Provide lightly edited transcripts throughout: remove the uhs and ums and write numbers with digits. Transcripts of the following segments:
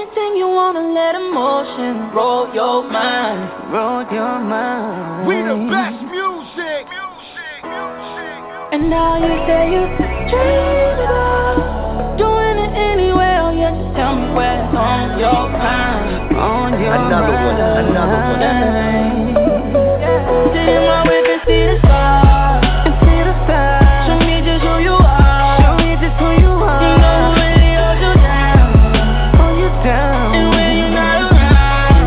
anything you wanna, let emotion roll your mind. Roll your mind. We the best music. And now you say you changeable, doing it anyway. Oh yeah, just tell me where's on your mind. On your another mind. one. Sit in my whip and see the stars. And see the stars. Show me just who you are. Show me just who you are. You know who really holds you down. Hold you down. And when you're not around,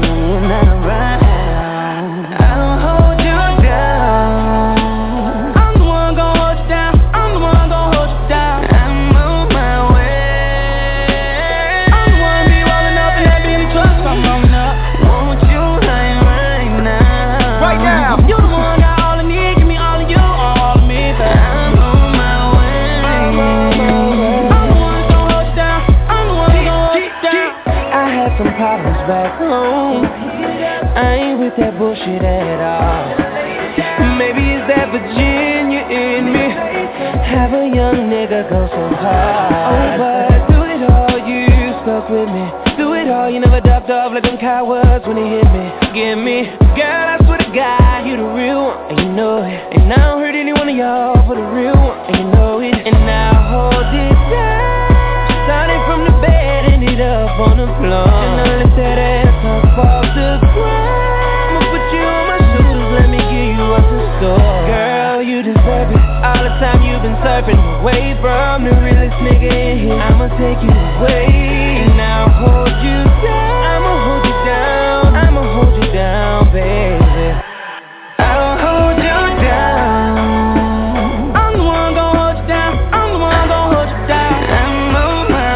I don't hold you down. I'm the one gon' hold you down. I'm the one gon' hold you down. I'm on my way. I'm the one be rolling up in that Bentley truck. I'm rolling up. Won't you like right now? Right now. You the one got all I need. Give me all of you, all of me. But I'm on my way. I'm the one gon' hold you down. I'm the one gon' hold you down. I had some problems back home. I ain't with that bullshit at all. Maybe it's that Virginia in me. Have a young nigga go so hard. Oh, but do it all, you stuck with me. Do it all, you never ducked off like them cowards when they hit me. Give me, girl, I swear to God, you the real one, and you know it. And I don't hurt any one of y'all for the real one, and you know it. And now hold it down. Starting from the bed, ended up on the floor. And now let that ass up off the ground. I'ma put you on my shoes, let me give you what's in store. Girl, you deserve it. All the time you've been surfing away from the realest nigga in here. I'ma take you away, and I'll hold you down. I'ma hold you down. I'ma hold you down, baby. I'll hold you down. I'm the one gon' hold you down. I'm the one gon' hold you down. I'm on my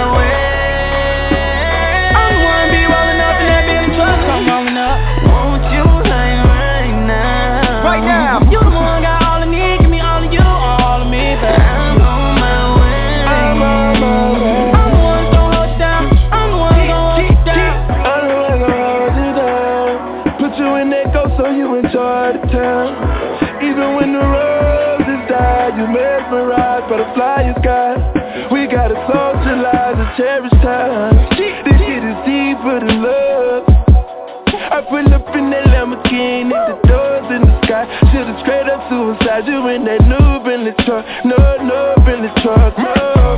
way. I'm the one be rolling up in that Bentley truck. I'm rolling up. Won't you like right now? Right now. You the one got all I need. Give me all of you, all of me. But I'm on my way. I'm on my way. I'm the one gon' hold you down. I'm the one gon' hold you down. I'm the one gon' hold you down. Put you in that ghost so you enjoy the town. Even when the roses die, you mesmerize by the flyer sky. We gotta socialize and cherish time. This shit is deeper than love. I pull up in that Lamborghini, the doors in the sky. Should've straight up suicide you in that new Bentley truck. No, Bentley truck, no.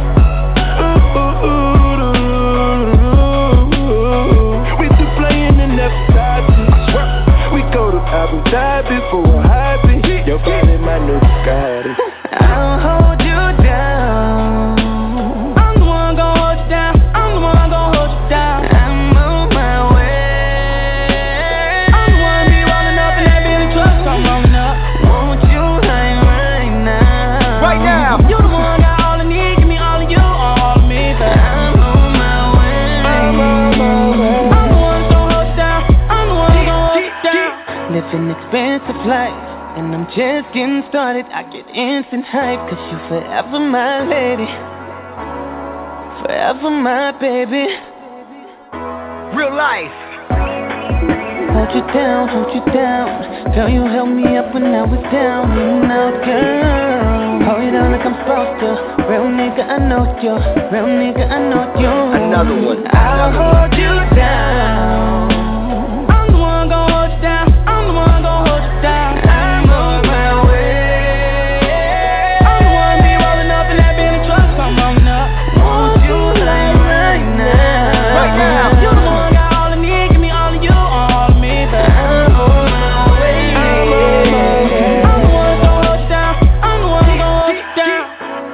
We still playing and never stop to. We go to Abu Dhabi for a hobby. Your body, my new Bugatti. I'll hold you down. I'm the one gon' hold you down. I'm the one gon' hold you down. I'm on my way. I'm the one be rolling up in that Bentley truck. I'm rolling up. Won't you like right now? Right now. You the one got all I need. Give me all of you, all of me. But I'm on my way. I'm the one gon' hold you down. I'm the one gon' hold you down. Living expensive life, and I'm just getting started. I get instant hype, cause you forever my lady, forever my baby. Real life. Hold you down. Girl, you held me up when I was down and out, girl. Hold you down like I'm supposed to. Real nigga, I know you. Real nigga, I know you. Another one. I'll hold you down. I'm the one gon' hold you down. I'm the one gon' hold you down. I'm on my way. I'm the one be rolling up in that Bentley truck. I'm rolling up. Won't you like right now? Right now. You the one got all I need. Give me all of you, all of me. But I'm on my way. I'm the one gon' hold you down. I'm the one gon' hold you down.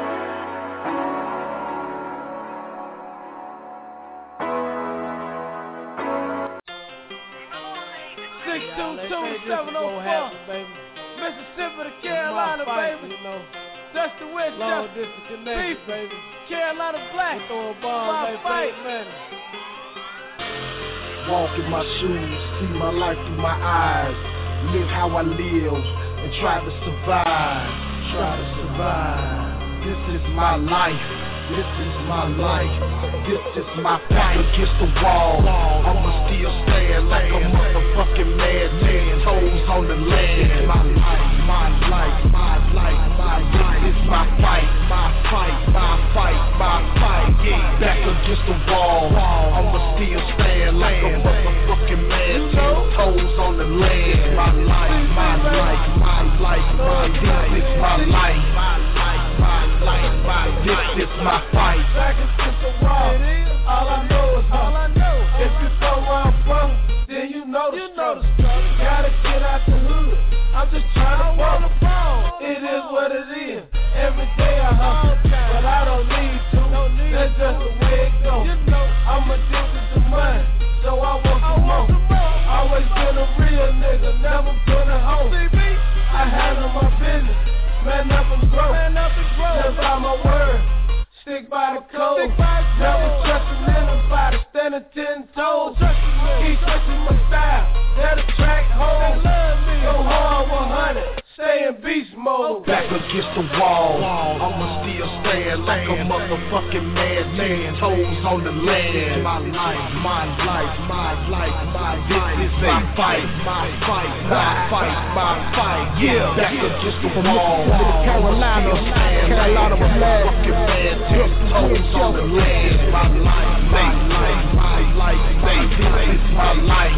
622-704, Mississippi to Carolina, baby. That's the witch, long distance connection, baby. Carolina Black, Throwing bombs, fight. Walk in my shoes, see my life through my eyes. Live how I live and try to survive. This is my life. This is my life. This is my fight against the wall. I'ma still stand like a motherfucking madman. Toes on the land. My life, my life, my life, my life. This is my fight, my fight, my fight, my fight. Yeah, back against the wall. I'ma still stand like a motherfucking madman. Toes on the land. My life, my life, my life, my life. This is my life, my life, my life, my life. This is my fight. Back against the wall. All I know is if you throw where I'm from, then you know the struggle. Gotta get out the hood. I'm just trying to fall. It is what it is. Every day I hustle, but I don't need to. That's just the way it goes. I'm addicted to money, so I want some more. Always been a real nigga, never been a hoe. I handle my business, man up and grow. Live by my word, stick by the code. Never trusting anybody, standing 10 toes. Keep touching my style, they're the track hole. Go hard 100, stay in beast mode. Back against the wall, I'ma still stand like a motherfucking madman. Toes on the land. My life, my life, my life, my life. This is my fight, my fight, my fight, my fight. Yeah, back against the wall. Carolina, Carolina was motherfucking madman. Toes on the land. My life, my life, my life, this is my life.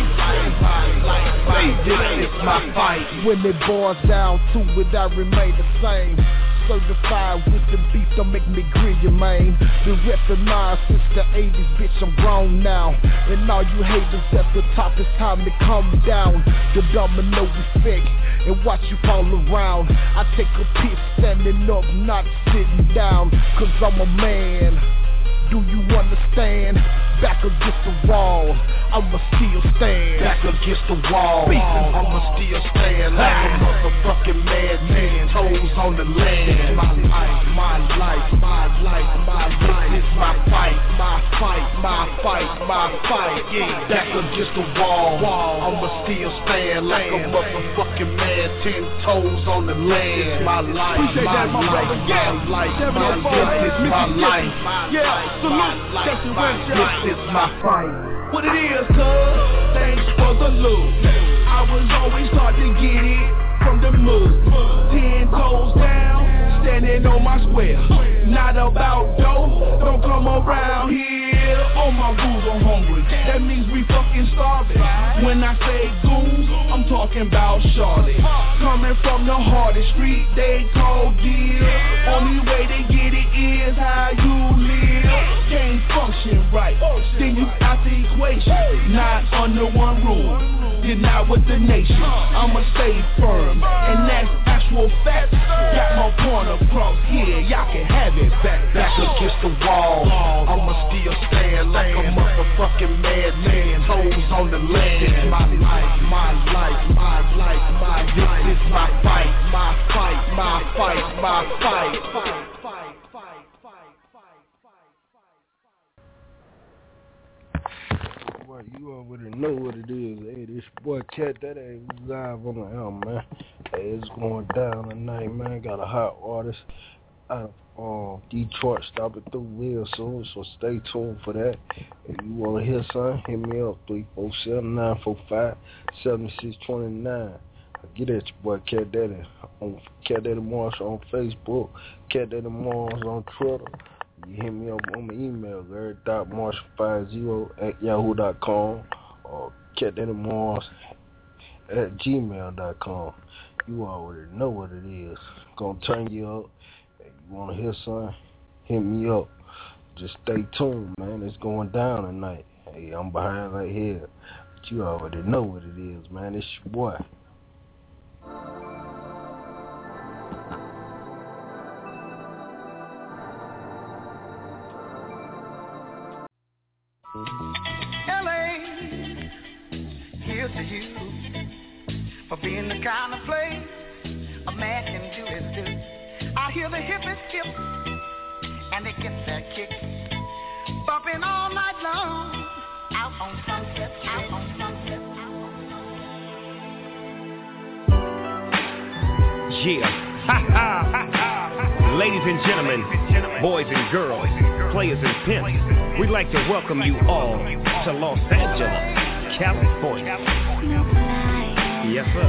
This is my fight. When it boils down to it, I remain the same. Certified with the beef, don't make me grill you, man. Been reppin' mine since the 80s, bitch, I'm grown now. And all you haters at the top, it's time to come down. The domino effect, and watch you fall around. I take a piss standing up, not sitting down. Cause I'm a man, do you understand? Back against the wall, I'ma still stand. Back against the wall, I'ma still stand like a motherfucking madman. Toes on the land. My life, my life, my life, my life. This is my fight, my fight, my fight, my fight. Yeah, back against the wall, I'ma still stand like a motherfucking man. 10 toes on the land. My life, my life, my life, my life. This is my life, my life, my life, this is my fight. What it is, cuz, thanks for the loot. I was always taught to get it from the move. 10 toes down, standing on my square. Not about dough, don't come around here. On my goons, I'm hungry. That means we fucking starving. When I say goons, I'm talking about Charlotte. Coming from the hardest street they call gear. Only way to get it is how you live. Can't function right, then you out the equation. Not under one rule, you're not with the nation. I'ma stay firm, and that's actual facts. Got my point across here, y'all can have it back. Back against the wall, I'ma still stand like a motherfucking madman. Toes on the land. My life, my life, my life, my life. This is my fight, my fight, my fight, my fight. You already know what it is. Hey, this boy Cat, that ain't live on the album, man. Hey, it's going down tonight, man. Got a hot artist out of Detroit stopping through real soon, so stay tuned for that. If you want to hear something, hit me up, 347-945-7629. Get at your boy Cat Daddy on Cat Daddy Marshall on Facebook, Cat Daddy Marshall on Twitter. You hit me up on my email, Larry.marshall50@yahoo.com or catdaddymarshall@gmail.com. You already know what it is. Gonna turn you up. If you wanna hear something, hit me up. Just stay tuned, man. It's going down tonight. Hey, I'm behind right here. But you already know what it is, man. It's your boy. LA, here's to you for being the kind of place a man can do his do. I hear the hippies skip and they get their kick, bumping all night long out on Sunset, out on Sunset. Yeah, ha ha ha ha. Ladies and gentlemen, boys and girls, players and pimps, we'd like to welcome you all to Los Angeles, California. Yes, sir.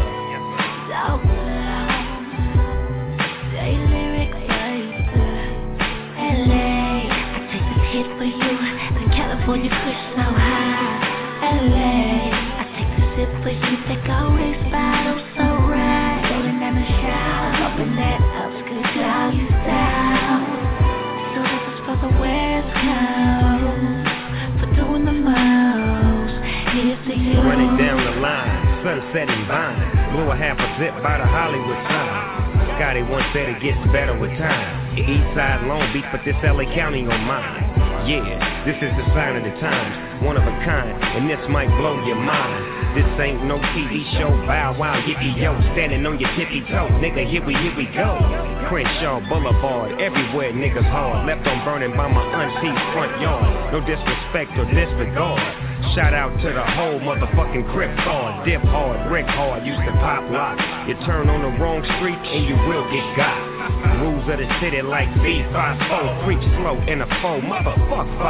LA, I take this hit for you. The California kush so high. LA, I take this sip for you. That always bottle so right. Rolling down the shop, hoping that helps good doggy style. So this is for the West Coast, for doing the most. Here's to you. Running down the line, sunset and vine. Blew a half a zip by the Hollywood sign. Scotty once said it gets better with time. East side Long Beach, but this LA County on mine. Yeah, this is the sign of the times, one of a kind, and this might blow your mind. This ain't no TV show, bow wow, yippee yo, standing on your tippy toes, nigga, here we go. Crenshaw Boulevard, everywhere niggas hard, left on burning by my auntie's front yard. No disrespect or disregard. Shout out to the whole motherfucking crib hard, dip hard, brick hard, used to pop lock. You turn on the wrong street and you will get got. Rules of the city like B54, creep slow in a foe, motherfuck 5-0.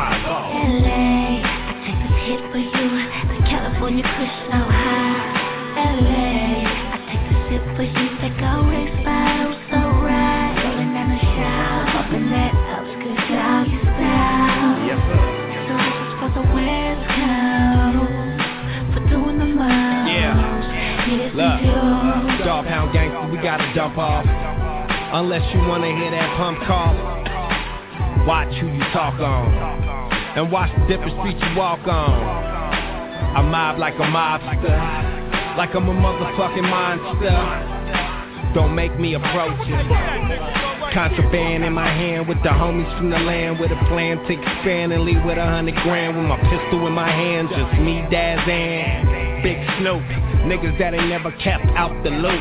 LA, I take this hit for you. The California kush so high. LA, I take this sip for you. That always bottle so right. Rolling down the shop, hoping that helps good doggy style. Yes, sir. So this is for the West Coast, for doing the most. Yeah. Look, Dog Pound Gangster, we gotta dump off. Unless you wanna hear that pump call, watch who you talk on, and watch the different streets you walk on. I mob like a mobster, like I'm a motherfucking monster. Don't make me approach it. Contraband in my hand with the homies from the land, with a plan to expand and leave with 100 grand. With my pistol in my hand, just me, Daz, and Big Snoop. Niggas that ain't never kept out the loop.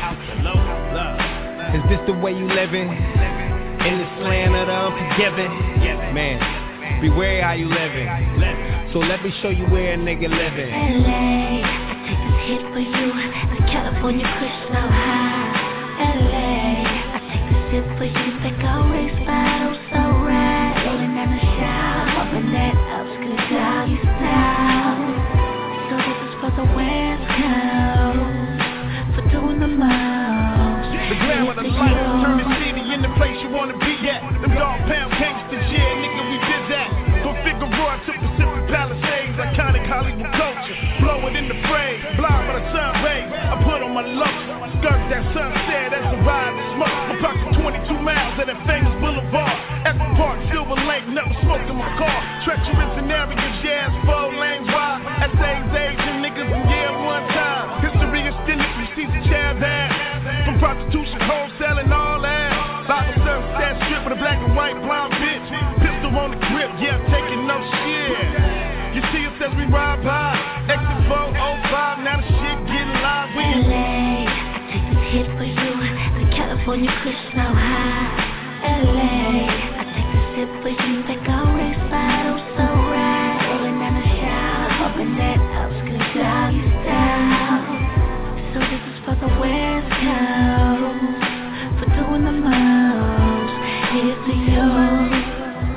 Is this the way you living? In this land of the unforgiven? Man, beware how you living. So let me show you where a nigga living. LA, I take this hit for you. The California kush so high. LA, I take this sip for you. That always bottle so right. Rolling down the shop, hoping that helps good doggy style. So this is for the West Coast, for doing the most. The glam of the light, turn the city in the place you wanna be at. Them Dog Pound gangsters, yeah, nigga, we did that. From Figueroa to Pacific Palisades, iconic Hollywood culture. Blow it in the frame, blind by the sun rays. I put on my lotion, skirt that sunset as I ride and smoke. I'm parking 22 miles at that famous boulevard. At the park, Silver Lake, never smoked in my car. Treacherous in areas, yeah, it's 4 lanes wide. Essays, Asian niggas, and yeah, one time. History extended, receipts and child ass. From prostitution, wholesaling, all that. Bible Sunset strip with a black and white blonde bitch. Pistol on the grip, yeah, taking no shit. You see us as we ride by. Exit 405, now the shit getting live. We LA, I take this hit for you. The California kush so high. LA, I take this sip for you. That always bottle so right. Rolling down the shop, hoping that helps good doggy style. So this is for the West Coast, for doing the most. Here's to you.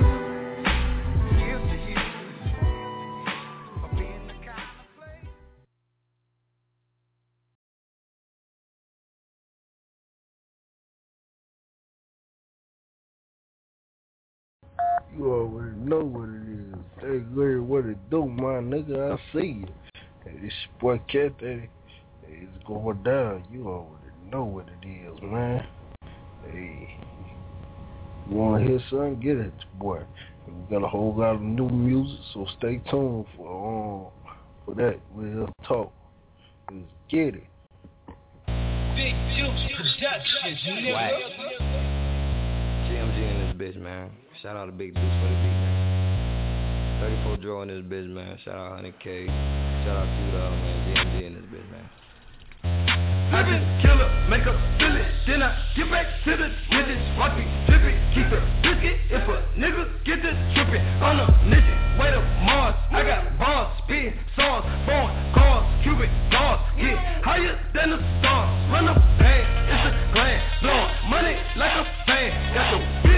You already know what it is. Hey, Larry, what it do, my nigga? I see you. Hey, this boy Cat Daddy. Hey, it's going down. You already know what it is, man. Hey, you want to hear something? Get it, boy. We got a whole lot of new music, so stay tuned for that. We'll talk. Let's get it. Big Juice Productions, nigga. GMG in this bitch, man. Shout out to Big Deuce for the beat, man. 34 draw in this bitch, man. Shout out 100K. Shout out to man. GMG in this bitch, man. Living killer, make a feel it. Then I get back to the niggas. Watch me flip it, keep the biscuit. If a nigga get this trippin' on a mission, way to Mars. I got bars, spin, songs, phone, cars, cubic bars. Get higher than the stars. Run up, bang, it's a grand. Blowin' money like a fan. Got your bitch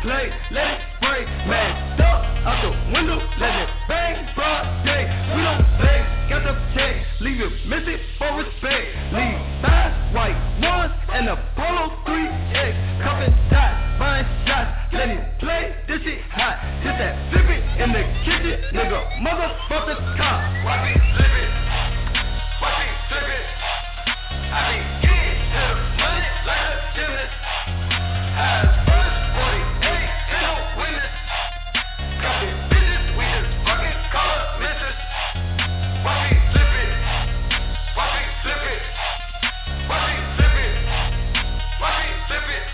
play, let it spray. Masked up, out the window, let it bang, broad day. We don't play, got the check, leave it missing for respect. Leave 5 white ones and a Polo 3X. Cuffin' dots, buying shots, let it play, this shit hot. Hit that flip it in the kitchen, nigga, motherfucker cop. Watch me flip it, watch me flip it. I be getting to the money like a gymnast. High first 48, ain't no witness. Copy bitches, we just fucking call up missus. Watch me flip it, watch me flip it, watch me flip it, watch me flip it.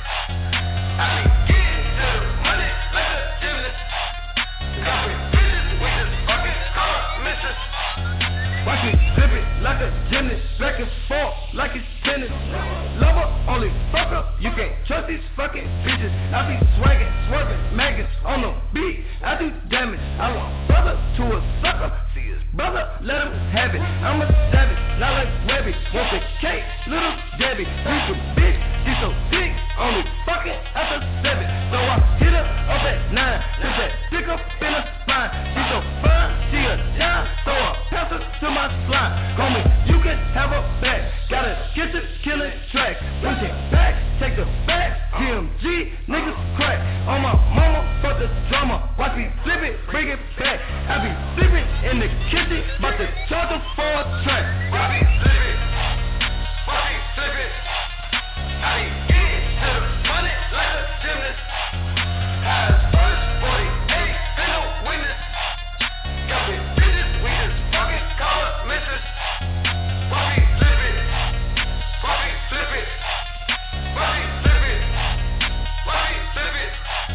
I be getting to the money like a gymnast. Copy bitches, we just fucking call up missus. Watch me flip it like a gymnast, back and forth like it's tennis. Lover, only fucker, you can't trust these fucking bitches. I be swaggin', swerving, maggots on the beat. I do damage, I want brother to a sucker. See his brother, let him have it. I'm a savage, not like Webby. Want the cake, little Debbie. Reach a bitch, she so thick, only fucking after 7. So I hit her up at 9, push that dick up in her spine. She so fine, she a dime, so I pass her to my slime. Homie, you can have her back, gotta get the killing track. Push it back, take the back, DMG, niggas crack. On my mama, fuck the drama, watch me flip it, bring it back. I be flipping in the kitchen, bout to charge her for a track. Watch me flip it, watch me flip it. I be getting to the money like a gymnast. High first 48, ain't no witness. Got me bitches, we just fucking call up missus. Watch me flip it, watch me flip it, watch me flip it, watch me flip it.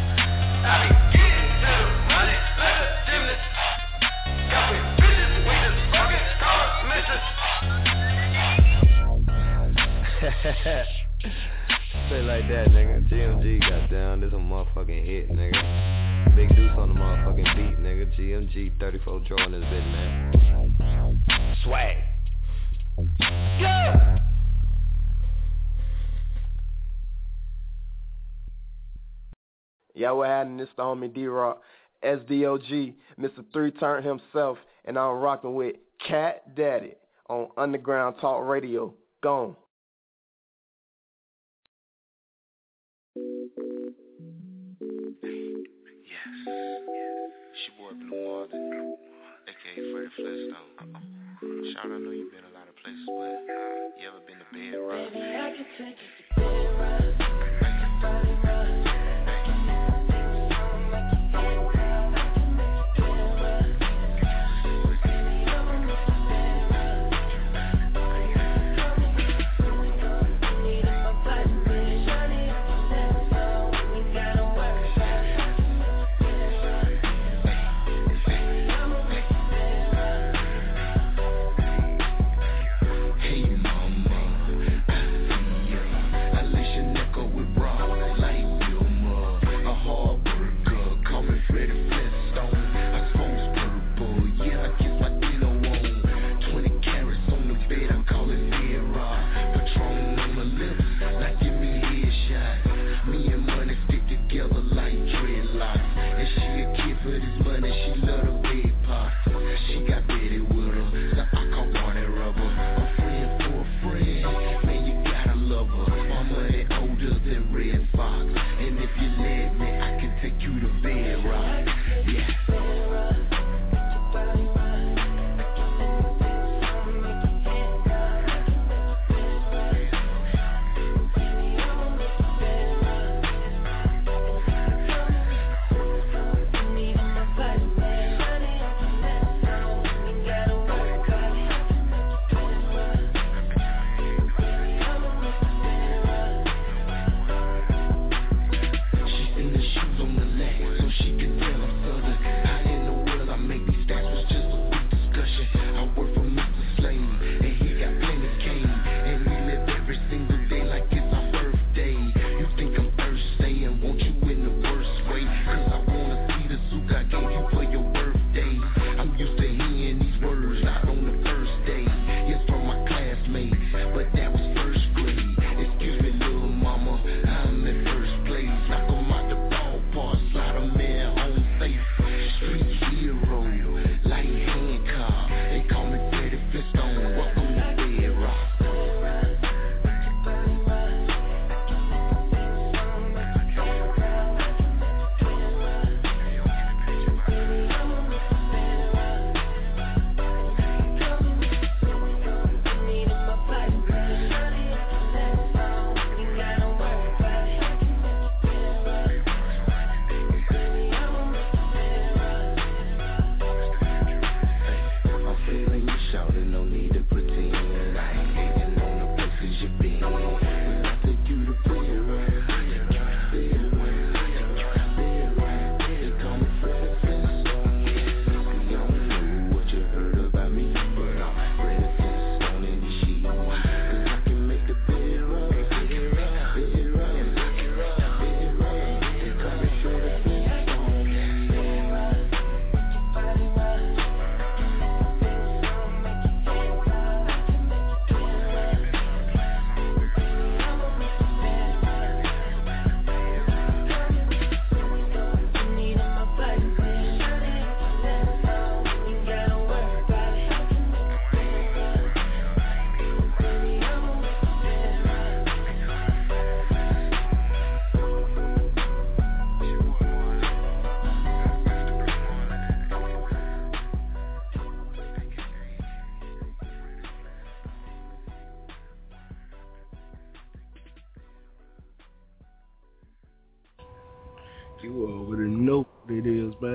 I be getting to the money like a gymnast. Got me bitches, we just fucking call up missus. Say like that, nigga. GMG got down. This a motherfucking hit, nigga. Big Deuce on the motherfucking beat, nigga. GMG 34 drawing this bit, man. Swag. Yeah. Yeah, what happened? This the homie D-Rock, SDOG, Mr. 3-Turn himself, and I'm rocking with Cat Daddy on Underground Talk Radio. Gone. It's your boy Blue Martin, aka Freddie Flintstone. Shout, I know you've been a lot of places, but you ever been to Bed Rock? Baby, I can take you to Bed Rock.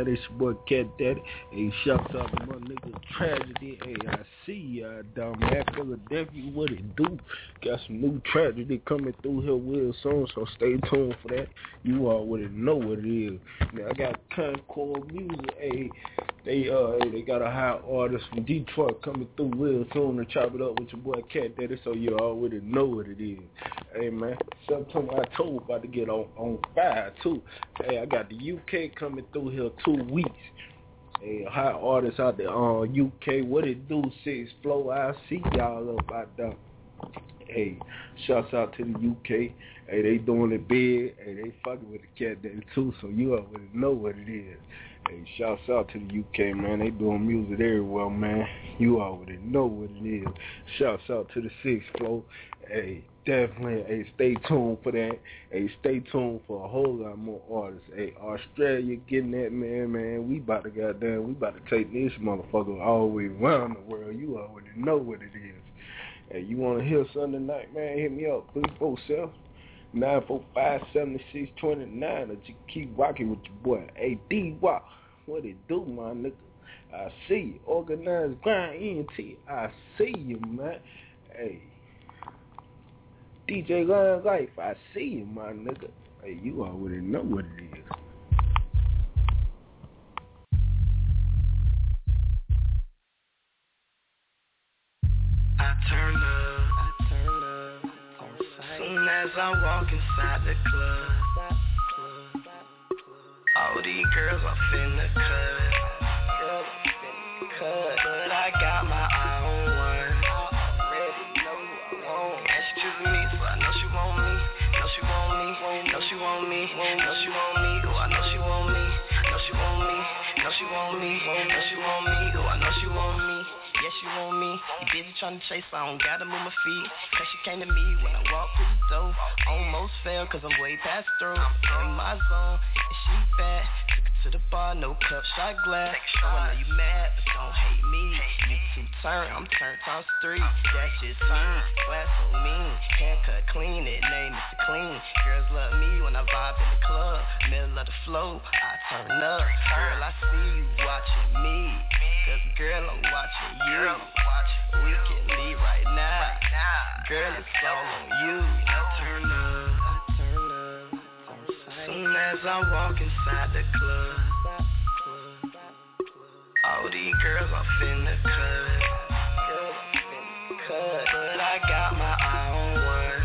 It's your boy Cat Daddy. Hey, shouts out to my nigga Tragedy. Hey, I see y'all down there, Philadelphia. What it do? Got some new tragedy coming through here real soon, so stay tuned for that. You already know what it is. Now I got Concord Music. Hey, they got a hot artist from Detroit coming through real soon to chop it up with your boy Cat Daddy, so you already know what it is. Hey man, September, October about to get on fire too. Hey, I got the UK coming through here 2 weeks. Hey, hot artists out there UK. What it do? 6 Flow. I see y'all up out there. Hey, shouts out to the UK. Hey, they doing it big. Hey, they fucking with the Cat Daddy too, so you already know what it is. Hey, shouts out to the UK, man. They doing music everywhere, man. You already know what it is. Shouts out to the 6 Flow. Hey, definitely. Hey, stay tuned for that. Hey, stay tuned for a whole lot more artists. Hey, Australia getting that, man. We about to take this motherfucker all the way around the world. You already know what it is. Hey, you want to hear something tonight, man? Hit me up, 347-945-7629, or just keep rocking with your boy. Hey, D-Wop, what it do, my nigga? I see you. Organized Grind ENT, I see you, man. Hey, DJ Lion Life, I see you, my nigga. Hey, you already know what it is. I turn up. Soon as I walk inside the club, all these girls off in the cut. But I got my eye on one. And she choosing me, so I know she want me. Know she want me. Know she want me. Know she want me. Oh, I know she want me. Know she want me. Know she want me. Know she want me. Oh, I know she want me. Yeah, she want me. You busy trying to chase, so I don't gotta move my feet. Cause she came to me when I walked through the door. Almost fell, cause I'm way past through. In my zone, and she bad. Took her to the bar, no cup, shot glass. So I know you mad, but don't hate me. You two turn, I'm turned times 3. That's just fine, glass so mean. Haircut clean, it name Mr. Clean. Girls love me when I vibe in the club. Middle of the flow, I turn up. Girl, I see you watching me. Cause girl, I'm watching you. We can leave right now. Girl, it's all on you. I turn up. Soon as I walk inside the club, all these girls off in the cut. But I got my eye on one.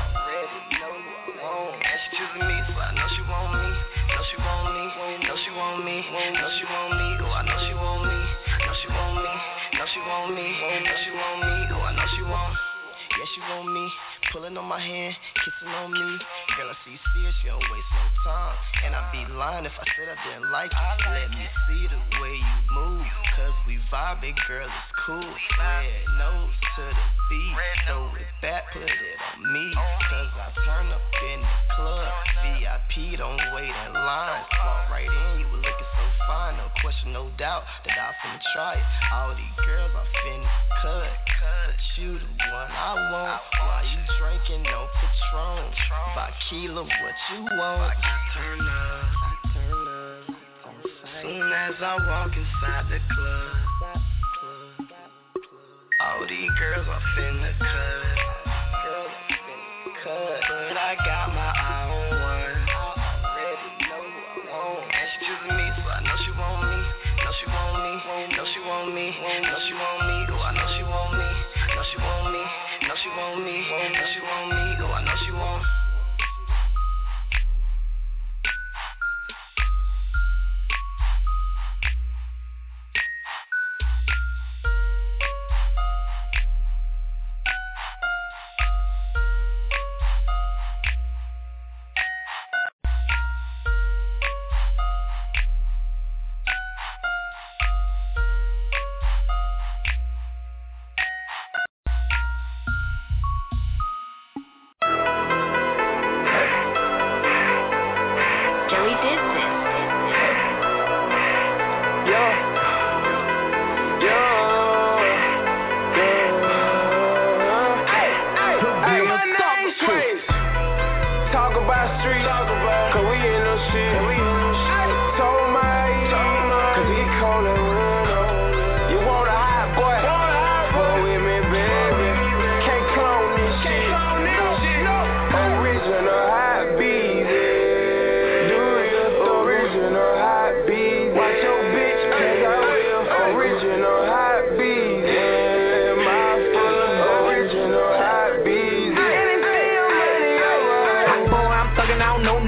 And she choosing me, so I know she want me. Know she want me. Know she want me. Know she want me. Oh, I know she want me. Know she want me. Know she want me. Know she want me. Oh, I know she want. Yeah, she want me. Pulling on my hand, kissing on me. Girl, I see you serious, you don't waste no time. And I'd be lying if I said I didn't like you. Let me see the way you move. Cause we vibing, girl, it's cool. Red nose to the beat. Throw it back, put it on me. Cause I turn up in the club. VIP, don't wait in line. Walk right in, you were looking so fine. No question, no doubt that I finna try it. All these girls I finna cut. But you the one I want. Why you drinking no Patron? By kilo, what you want? I turn up. Soon as I walk inside the club, all these girls off in the cut. But I got my eye on one. And she choosing me, so I know she want me. Know she want me. Know she want me. Know she want me. Oh, I know she want me. Know she want me. Know she want me. Know she want me. Oh, I know she want.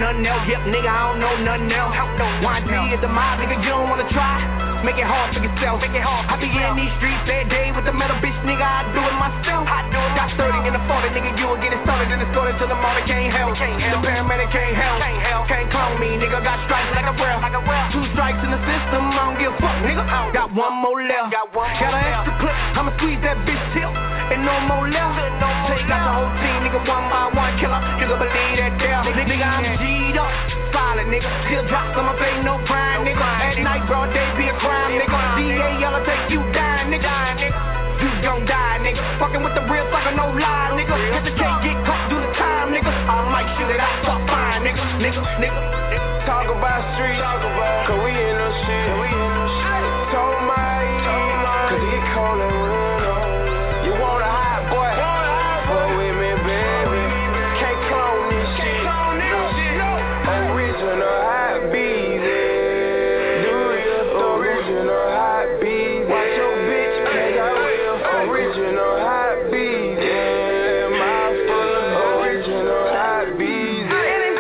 nothing else. Yep, nigga, I don't know nothing else. YG at the mob, nigga, you don't wanna try. Make it hard for yourself. Make it hard. I be in these streets that day with the metal bitch, nigga. I do it myself. Got 30 in the 40, nigga. You will get it started and escorted to the morning. Can't help. The paramedic can't help. Can't clone me, nigga. Got strikes like a ref. 2 strikes in the system. I don't give a fuck, nigga. Got 1 more left. Got an extra clip. I'ma squeeze that bitch till and no more left. Take out the whole team, nigga. 1 by 1 killer. You can believe that there. Nigga, I'm G'd up. Solid, nigga. Still drops on my face, no crime, nigga. At night, broad day, be a crime, nigga. DA, yellow, take you down, nigga. You gon' die, nigga. Fucking with the real sucker, no lie, nigga. If you can't get caught, do the time, nigga. I might shoot it out, fuck fine, nigga. Talk about street, cause we in the shit. Told my cause it cold and real. You want a hot boy? Boy with me, baby. Can't clone this shit. Original hot beezy. Do real original hot beezy. Watch your bitch, cause I will. Original hot beezy. My full of original hot beezy.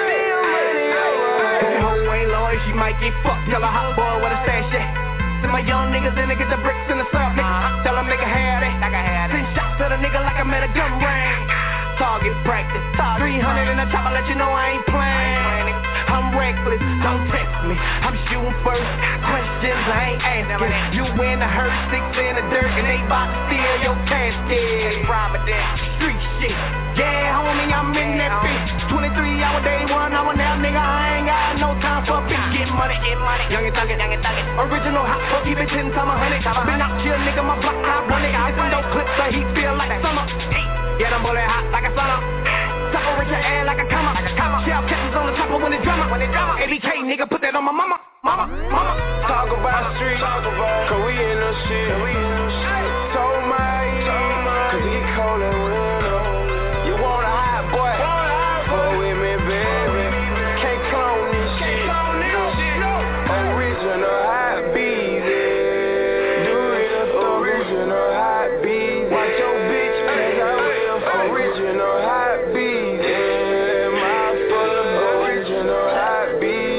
That hoe ain't loyal, she might get fucked. Tell a hot boy what a stash at. Send my young niggas in to get the bricks in the syrup, nigga. Tell a nigga had it. Send shots to the nigga like I'm at a gun range. Target practice. 300 in the top, I let you know I ain't playing. I'm reckless, don't text me. I'm shooting first. Questions I ain't asking. You in the hurt, 6 in the dirt, and they bout to steal your casket. Street shit. Yeah, homie, I'm in that bitch. 23-hour day, 1 hour now, nigga. I ain't got no time for bitch. Get money. Young and thuggin'. Original hot, fuck, keep it 10 times 100. Been out here, nigga, my block, I run it. Listen, no clips, so he feel like summer. Yeah, them bullet hot like a sauna. Separate your air like a comma. Shell catches on the chopper when it drama. ABK, nigga, put that on my mama. Talk about street, cause we in the shit. Told my cause it cold and real. You want a hot boy? Boy with me, baby. Can't clone this shit. Original hot beezy. Do it original hot beezy. Watch your bitch, cause I will. Original hot beezy. My full of original hot beezy.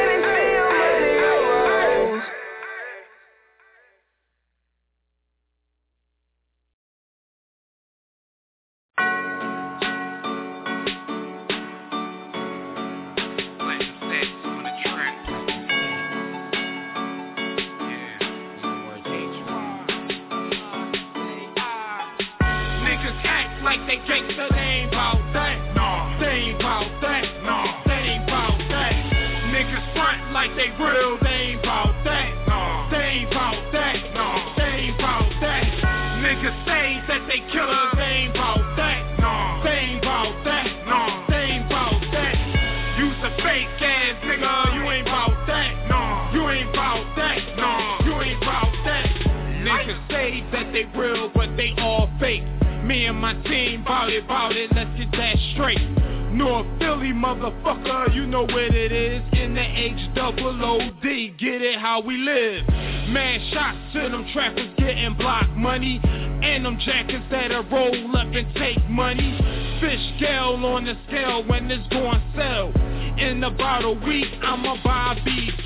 Like they gangsta, they ain't bout that. No, they ain't bout that. No, they ain't bout that. Niggas front like they real, they ain't bout that. No, they ain't bout that. No, they ain't bout that. Niggas say that they killers, they ain't bout that. No, they ain't bout that. No, they ain't bout that. You's a fake ass nigga, you ain't bout that. No, you ain't bout that. No, you ain't bout that. Niggas say that they real, but they all fake. Me and my team bout it, let's get that straight. North Philly, motherfucker, you know what it is. In the H-double-O-D, get it how we live. Mad shots to them trappers getting block money. And them jackets that'll roll up and take money. Fish scale on the scale when it's going sell. In about a week, I'ma buy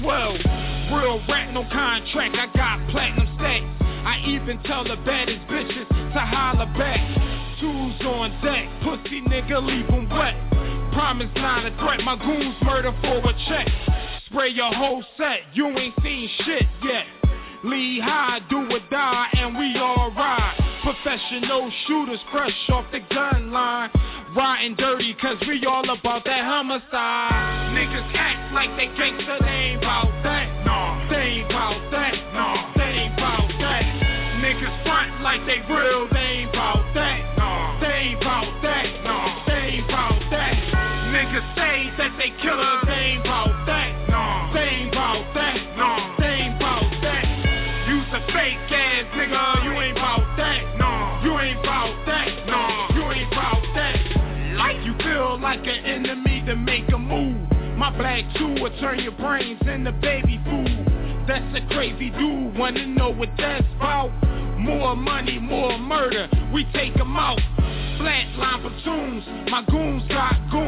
B12. Real rat, no contract, I got platinum stacks. I even tell the baddest bitches to holler back. 2s on deck, pussy nigga leave them wet. Promise not a threat, my goons murder for a check. Spray your whole set, you ain't seen shit yet. Lee high, do or die, and we all ride. Professional shooters fresh off the gun line. Riding dirty, cause we all about that homicide. Niggas act like they gangsta, they ain't bout that. No, they ain't bout that. No, they ain't bout that. Niggas front like they real, they ain't bout that. No, they ain't bout that. No, they ain't bout that. Niggas say that they killers, they ain't bout that. No, they ain't bout that. No, they ain't bout that. You's a fake ass nigga, you ain't bout that. No, you ain't bout that. No, you ain't bout that. Like you feel like an enemy to make a move. My black tool will turn your brains into baby food. That's a crazy dude, wanna know what that's about? More money, more murder, we take them out. Flatline platoons, my goons got goons.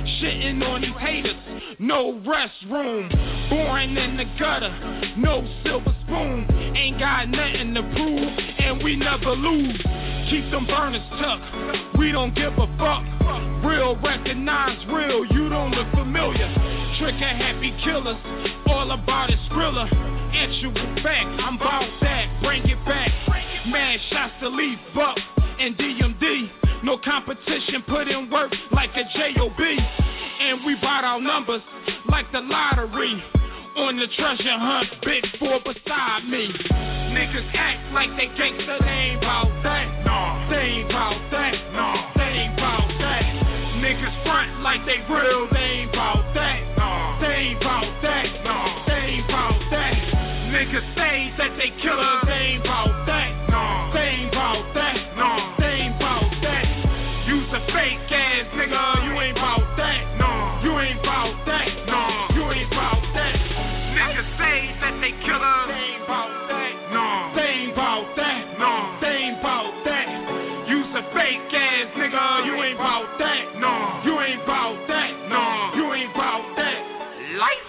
shitting on these haters, no restroom. Born in the gutter, no silver spoon. Ain't got nothing to prove, and we never lose. Keep them burners tucked, we don't give a fuck. Real recognize real, you don't look familiar. Trick and happy killers, all about it Skrilla. Actual fact, I'm about that, bring it back. Mad shots to leave Buck and DMD. No competition, put in work like a JOB. And we bought our numbers like the lottery. On the treasure hunt, big four beside me. Niggas act like they gangsta, they ain't bout that. No, they ain't bout that. No, they ain't bout that. Niggas front like they real, they ain't bout that. No, they ain't bout that. No, they ain't bout that. Niggas say that they killers, they ain't bout that. No, they ain't bout that. No, they ain't bout that. You's a fake ass nigga, you ain't bout that. No, you ain't bout that. No, you ain't bout that. Niggas say that they killers, they ain't bout that. No, they ain't bout that. No, they ain't bout that. You's a fake ass nigga, you ain't bout that. No, you ain't bout that. No, you ain't bout that. Life.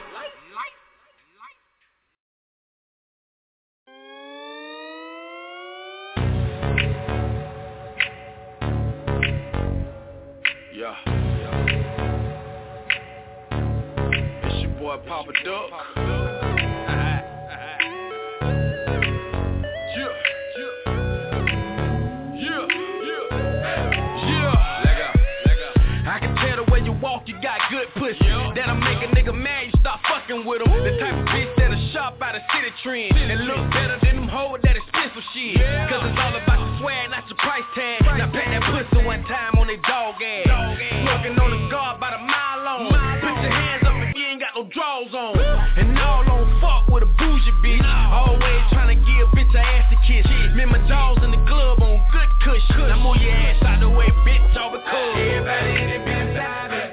Yeah. It's your boy Papa Duck. I can tell the way you walk, you got good pussy. That'll make a nigga mad, you stop fucking with him. The type of bitch that'll shop out of city trend and look better than them hoes that expensive shit. Cause it's all about the swag, not your price tag. Now pat that pussy one time on they dog ass. Smoking on the guard by the mile long. Put your hands up if you ain't got no drawers on. And all on fuck with a bougie bitch. Always trying to give bitch a ass to kiss. Me and my jaws in the club on good cush. Now move your ass out the way, bitch, all because everybody in it been vibing.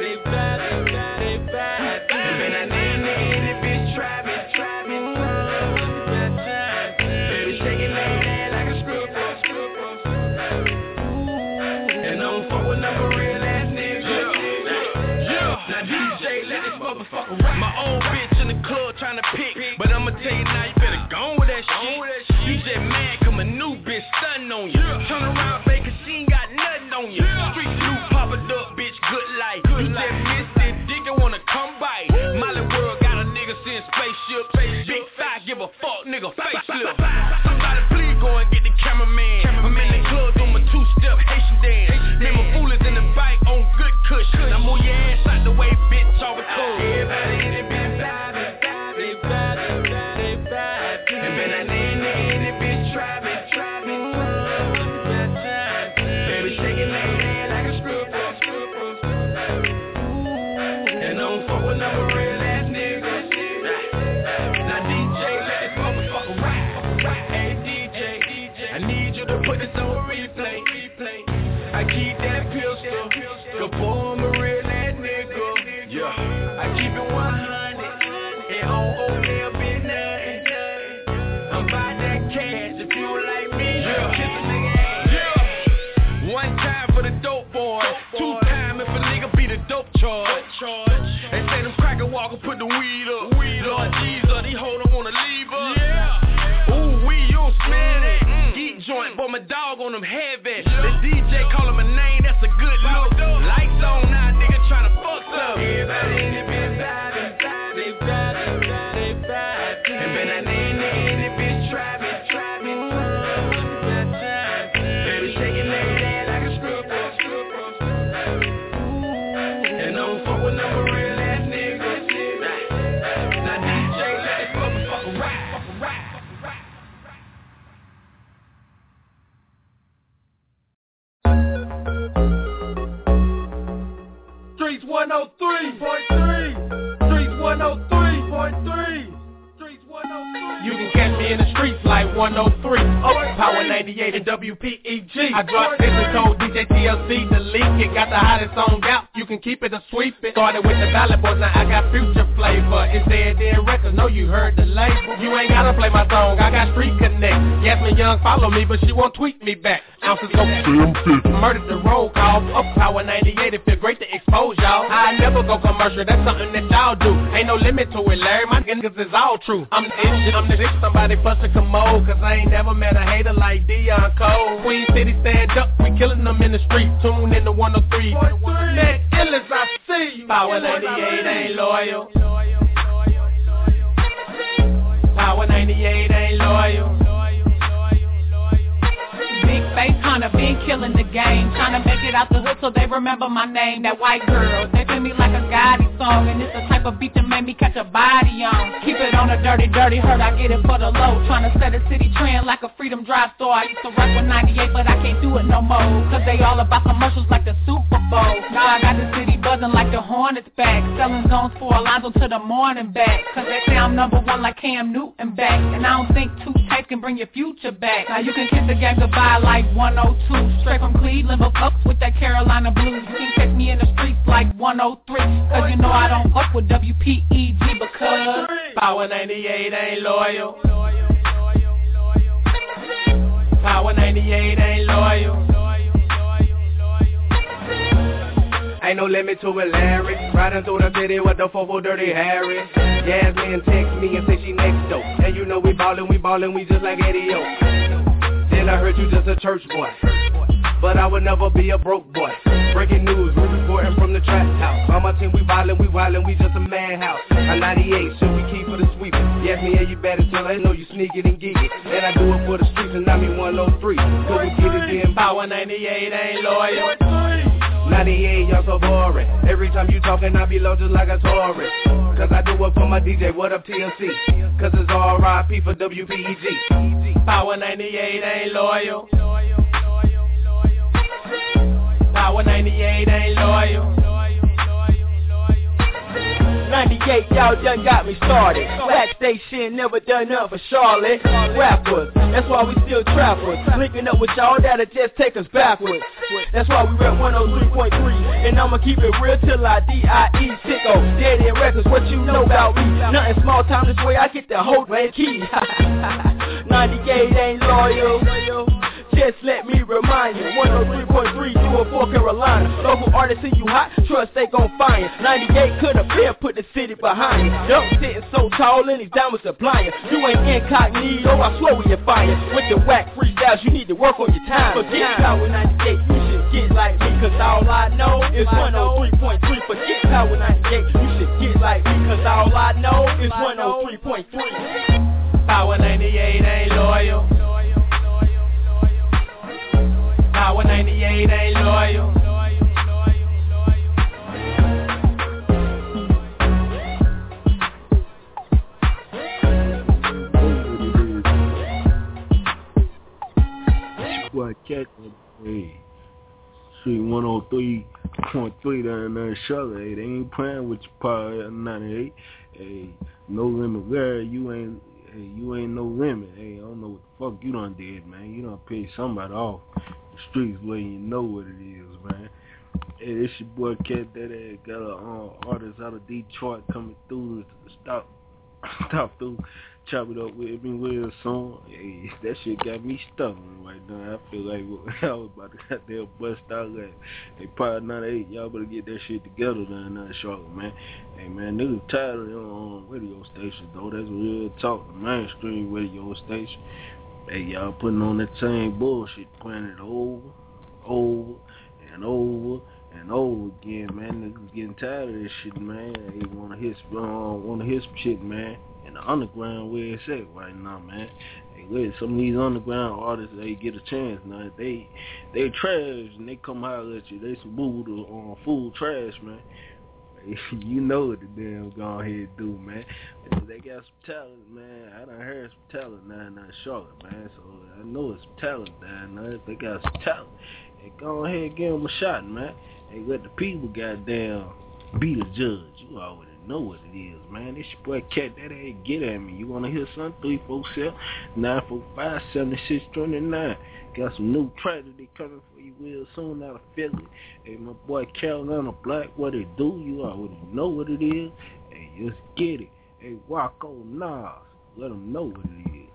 Been a nigga in it, bitch, trapping. Baby, shaking that ass like a stripper. And I'm fucking up a real ass nigga. Now DJ, let this motherfucker rock. My old bitch in the club trying to pick, but I'ma tell you now, you better go with that shit. You just mad cause my new bitch stunning on you. Turn around, baby, cause she ain't got nothing on you. Street new Papa Duck, bitch, good life. You just missed it, dick, you wanna come by. Molly World got a nigga send spaceship. Big thigh, give a fuck, nigga, facelift. Somebody please go and get the cameraman. I'm in the club doing my two-step Haitian dance. Me and my fool is in the bike on good cush. Now move your ass out the way, bitch, all because everybody in it been vibing. And been a nigga in it, bitch, trapping. Baby, shaking that ass like a stripper. And I don't fuck with number real ass niggas. Now DJ, let this motherfucker rock. Hey DJ, I need you to put this on replay. I keep that pistol, cause boy, I'm a real ass nigga. Yeah, I keep it 100, and on Odell been nothing. I'm about that cash, if you like me, kiss a nigga ass. Yeah, one time for the dope boy, two time if a nigga be the dope charge. They say them cracker walker put the weed up. Lord Jesus, these hoes don't wanna leave us. Yeah. Ooh, you don't smell that. Geek joint, but my dog on them heavy. The DJ call him a name, that's a good look. Lights on now, nigga tryna fuck up. Everybody in it been vibing. And been a nigga in it, bitch, trapping. Baby, shaking that ass like a stripper. And I don't fuck with number real ass niggas. Now DJ, let this motherfucker rock. Streets 103.3. Streets 103.3. You can catch me in the streets like 103. Power 98 and WPEG. I drop this and told DJ TLC to leak it. Got the hottest song out, you can keep it or sweep it. Started with the Valley Boys, now I got future flavor. It's dead records. I know you heard the label. You ain't gotta play my song, I got street connect. Yasmin Young follow me, but she won't tweet me back. Ounces go murdered the roll call. Up Power 98, it feel great to expose y'all. I never go commercial, that's something that y'all do. Ain't no limit to it, Larry, my niggas is all true. I'm the shit, I'm the shit, somebody plus a commode. Cause I ain't never met a hater like Dion Cole. Queen City stand up, we killing them in the street. Tune in to 103. That ill as I see you. Power 98 ain't loyal. Power 98 ain't loyal. Big face hunter, been killing the game. Trying to make it out the hood so they remember my name. That white girl, they feel me like a Gotti song. And it's the type of beat that made me catch a body on. Keep it on a dirty, dirty hurt, I get it for the low. Trying to set a city trend like a Freedom Drive store. I used to rock with 98, but I can't do it no more. Cause they all about commercials like the Super Bowl. Now I got the city buzzing like the Hornets back. Selling zones for Alonzo to the morning back. Cause they say I'm number one like Cam Newton back. And I don't think two tapes can bring your future back. Now you can kiss the game goodbye like 102. Straight from Cleveland, but up with that Carolina blues. You can catch me in the streets like 103. Cause you know I don't fuck with WPEG because Power 98 ain't loyal. Power 98 ain't loyal. Ain't no limit to it, Larry. Riding through the city with the 4-4 Dirty Harry. Yasmin text me and say she next door. And you know we ballin', we just like Eddie O. Then I heard you just a church boy. But I would never be a broke boy. Breaking news, we reporting from the trap house. On my team, we wildin', we just a madhouse. A 98, should we keep for the sweepin'? Yes, me, yeah, you better tell I know you sneakin' and geekin'. And I do it for the streets and I mean 103. Cause we get it in. Power 98 ain't loyal. 98, y'all so boring. Every time you talkin', I be low just like a tourist. Cause I do it for my DJ, what up TLC? Cause it's R.I.P. for WPEG. Power 98 ain't loyal. Power 98 ain't loyal. 98, y'all done got me started. Black station, never done nothing for Charlotte. Rappers, that's why we still trappers. Linking up with y'all that'll just take us backwards. That's why we rep 103.3. And I'ma keep it real till I D.I.E. Sicko. Dead End Records, what you know about me? Nothing small time, this way I get the whole red key. 98 ain't loyal. Just let me remind you, 103.3 doing for Carolina. Local artists see you hot, trust they gon' find you. 98 could appear, put the city behind you. Dump sitting so tall and these diamonds supplying. You ain't incognito, I swear we are fire. With the whack freestyles, you need to work on your time. Forget Power 98, you should get like me, cause all I know is 103.3. Forget Power 98, you should get like me, cause all I know is 103.3. Power 98 ain't loyal. Power 98 ain't loyal. Boy, Cat, hey, Street 103.3 down there in Charlotte. Hey, they ain't playing with your Power 98. Hey, no limit where you ain't. Hey, you ain't no limit. Hey, I don't know what the fuck you done did, man. You done paid somebody off the streets where you know what it is, man. Hey, this your boy Cat Daddy. Got a artist out of Detroit coming through to stop through, chop it up with me with a song. Hey, that shit got me stuttering right now. I feel like I was about to goddamn bust out like, hey, Power 98, y'all better get that shit together down there in Charlotte, man. Hey, man, niggas tired of them radio stations, though. That's real talk, the mainstream radio station. Hey, y'all putting on that same bullshit, playing it over and over again, man. Niggas getting tired of this shit, man. They wanna hear some shit, man. In the underground where it's at right now, man. Hey, look, some of these underground artists, they get a chance now. They trash and they come holler at you. They some boo on fool trash, man. You know what the damn go ahead and do, man. They got some talent, man. I done heard some talent down there in Charlotte, man. So I know it's some talent down there. If they got some talent, hey, go ahead and give them a shot, man. Hey, let the people goddamn be the judge. You already know what it is, man. This your boy Cat Daddy. Get at me. You wanna hear something? 347-945-7629. Got some new tracks that they coming for you real soon out of Philly. Hey, my boy Carolina Black, what it do? You already know what it is. Hey, just get it. Hey, Wacko Nas, let them know what it is.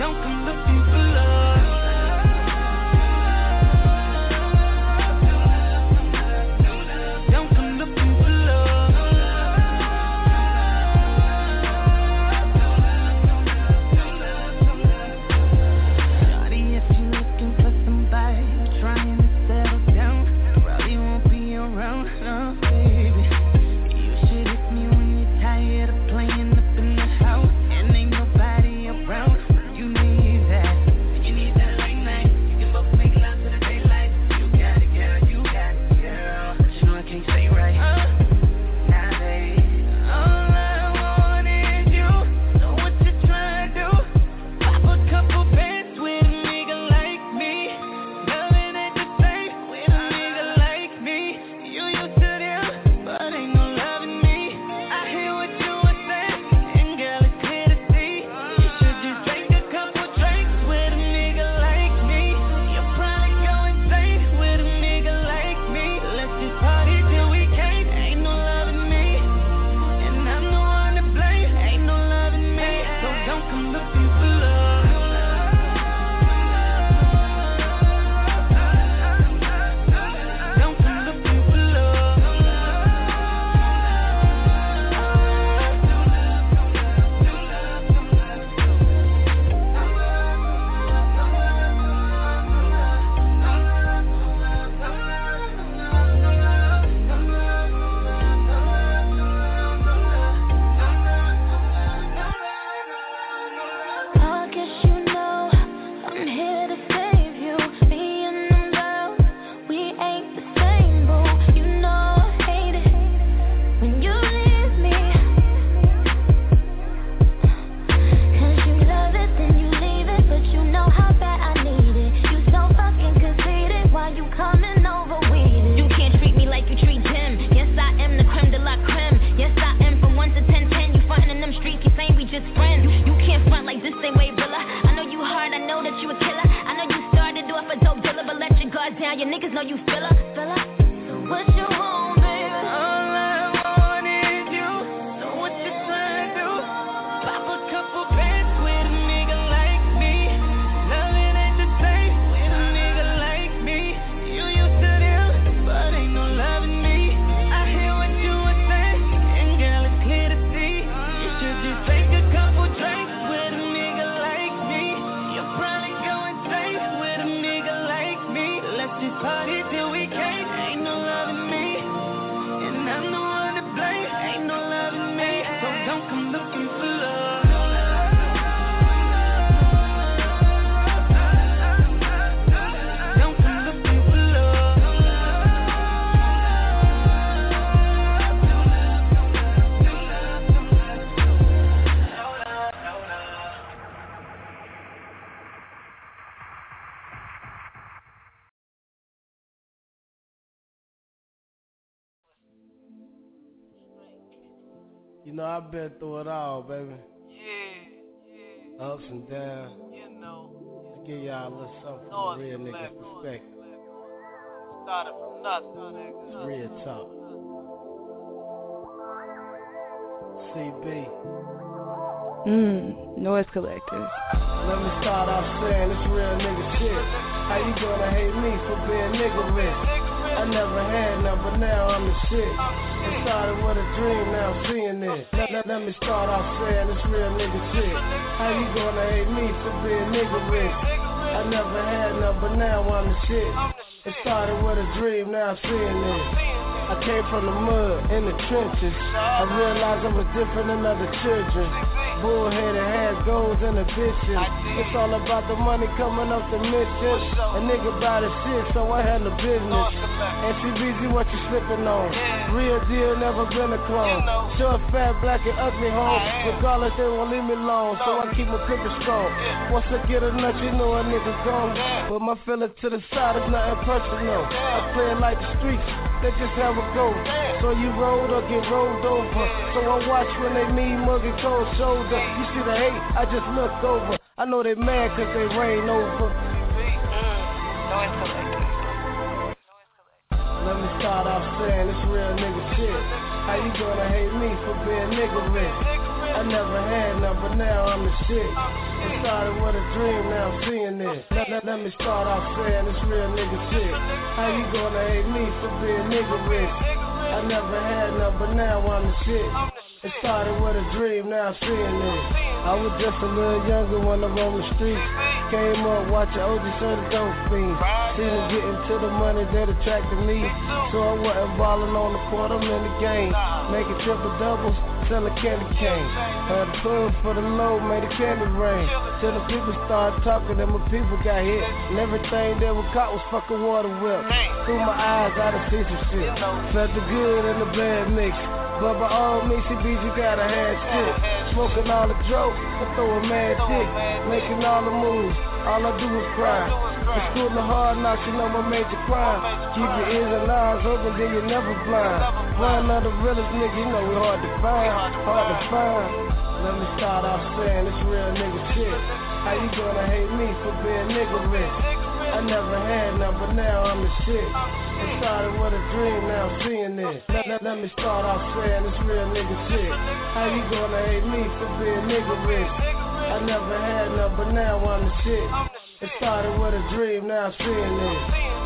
don't come looking for love. Don't come looking for love. Shawty, if you looking for somebody trying to settle down, probably won't be around, no, baby. You should hit me when you're tired of playing up in the house and ain't nobody around. You need that. You need that late night. You can both make love to the daylight. You got it, girl. You got it, girl. But you know I can't say right. Now, baby, all I want is you. So what you trying to do? Pop a couple bands with a nigga like me. Loving at the same with a nigga like me. You used to them, but ain't no loving me. I hear what you were saying, and girl, it's clear to see. You should just drink a couple drinks with a nigga like me. You'll probably go insane with a nigga like me. Let's just party till we can't. Ain't no loving me, and I'm the one to blame. Ain't no loving me, so don't come looking for love. Don't come looking for love. I guess you know I'm here to save you. Me and them girls, we ain't the same, boo. You know I hate it when you leave me. 'Cause you love it, then you leave it, but you know how bad I need it. You so fucking conceited, why you coming over with it? You can't treat me like you treat him. Yes, I am the creme de la creme. Yes, I am from 1 to 10, 10. You frontin' in them streets, you saying we just friends. You can't front like this same way, Villa. I know you hard, I know that you a killer. I know you started off a dope dealer, but let your guard down. Your niggas know you filler. So what's your home, baby? All I want is you. So what you trying to do? Pop a couple bands with a nigga like me. Loving at the same with a nigga like me. You used to them, but ain't no loving me. I hear what you were saying, and girl, it's clear to see. You should just take a couple drinks with a nigga like me. You'll probably go insane with a nigga like me. Let's just party till we can't. Ain't no loving me, and I'm the one to blame. Ain't no loving me, so don't come looking for love. Don't come looking for love. You know, I've been through it all, baby. Ups and downs. To give y'all a little something from a real nigga's perspective. Started from nothing, nigga. It's real talk. CB. Noise Collective. Let me start off saying it's real nigga shit. How you gonna hate me for being nigga rich? I never had none, but now I'm the shit. It started with a dream, now I'm seeing it. Let me start off saying it's real nigga shit. How you gonna hate me for being nigga rich? I never had none, but now I'm the shit. It started with a dream, now I'm seeing it. I came from the mud, in the trenches. I realized I was different than other children. Bullheaded, had goals and ambitions. It's all about the money coming up the mission. A nigga buy the shit, so I handle business. NCBZ, what you slipping on? Real deal, never been a clone. Short, fat, black, and ugly home. Regardless, they won't leave me alone, so I keep my picture strong. Once I get a nut, you know a nigga gone. But my feeling to the side is nothing personal. I play it like the streets, they just have a go. So you rolled or get rolled over. So I watch when they mean muggy cold shoulder. You see the hate, I just look over. I know they mad cause they rain over. Let me start off saying this real nigga shit. How you gonna hate me for being nigga rich? I never had none, but now I'm the shit. It started with a dream, now I'm seeing it. Let me start off saying this real nigga shit. How you gonna hate me for being nigga rich? I never had none, but now I'm the shit. It started with a dream, now I'm seeing it. I was just a little younger when I roamed the streets. Came up watching OG Soda Dope Fiends. Seen him getting to the money that attracted me. So I wasn't ballin' on the court, I'm in the game. Making triple doubles, selling candy canes. Had a food for the low, made a candy rain. Till the people started talking and my people got hit. And everything that was caught was fucking water whip. Through my eyes, I done see some shit. Felt the good and the bad mix. But by all means, CBG gotta have shit. Smoking all the dope, I throw a mad dick. Making all the moves, all I do is cry. The school of hard knocks, you know my major crime. Keep your ears and eyes open, then you're never blind. One of the realest niggas, you know we hard to find. Hard to find. Let me start off saying this real nigga shit. How you gonna hate me for being nigga rich? I never had none, but now I'm the shit. It started with a dream, now I'm seeing it. Let me start off saying this real nigga shit. How you gonna hate me for being nigga rich? I never had none, but now I'm the shit. It started with a dream, now I'm seeing it.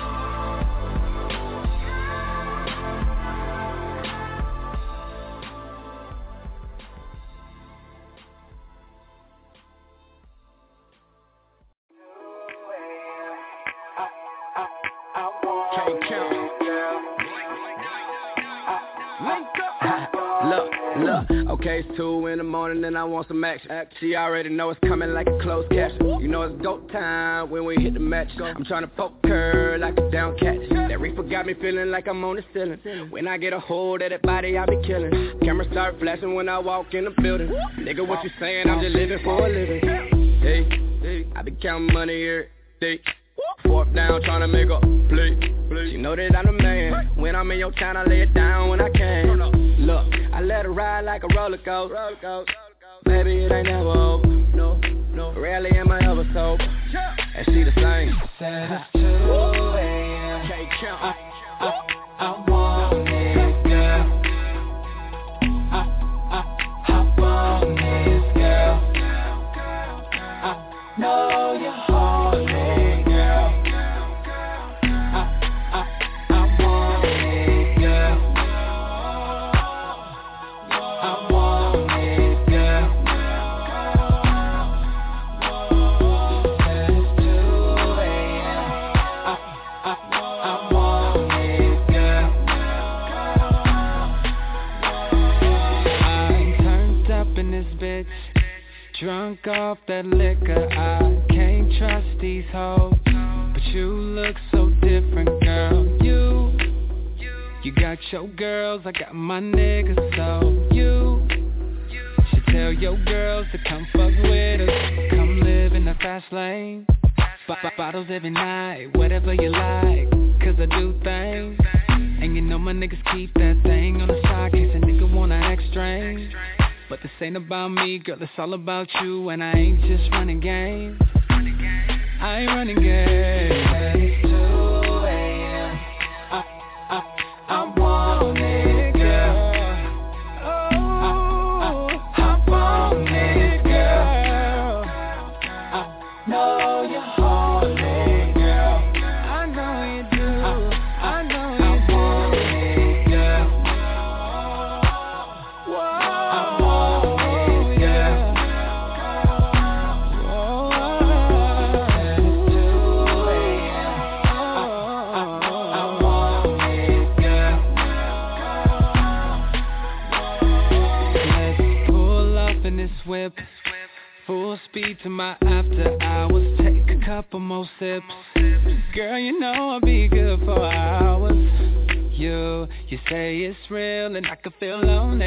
Okay, it's 2 in the morning and I want some action. She already know it's coming like a closed caption. You know it's go time when we hit the match. I'm trying to poke her like a down cat. That reefer got me feeling like I'm on the ceiling. When I get a hold of that body, I be killing. Cameras start flashing when I walk in the building. Nigga, what you saying? I'm just living for a living. Hey, I be counting money here. Day. Fourth down, tryna make a play. She know that I'm the man. When I'm in your town, I lay it down when I can. Look, I let her ride like a roller coaster. Baby, it ain't never over. No, rarely am I ever sober. And she the same. Said it's 2 a.m. Can't count. I want it, girl. Hop on this, girl. I know you're horny. Drunk off that liquor, I can't trust these hoes. But you look so different, girl. You got your girls, I got my niggas. So you should tell your girls to come fuck with us. Come live in the fast lane. Bottles every night, whatever you like. Cause I do things. And you know my niggas keep that thing on the side. Case a nigga wanna act strange. But this ain't about me, girl, it's all about you. And I ain't just running game. I ain't running game. It's 2 a.m. I want it, girl. Hop on it, girl. I know you're horny, girl. I know you do. I know you do. I want it, girl. Whip, full speed to my after hours. Take a couple more sips. Girl, you know I'll be good for hours. You say it's real and I can feel on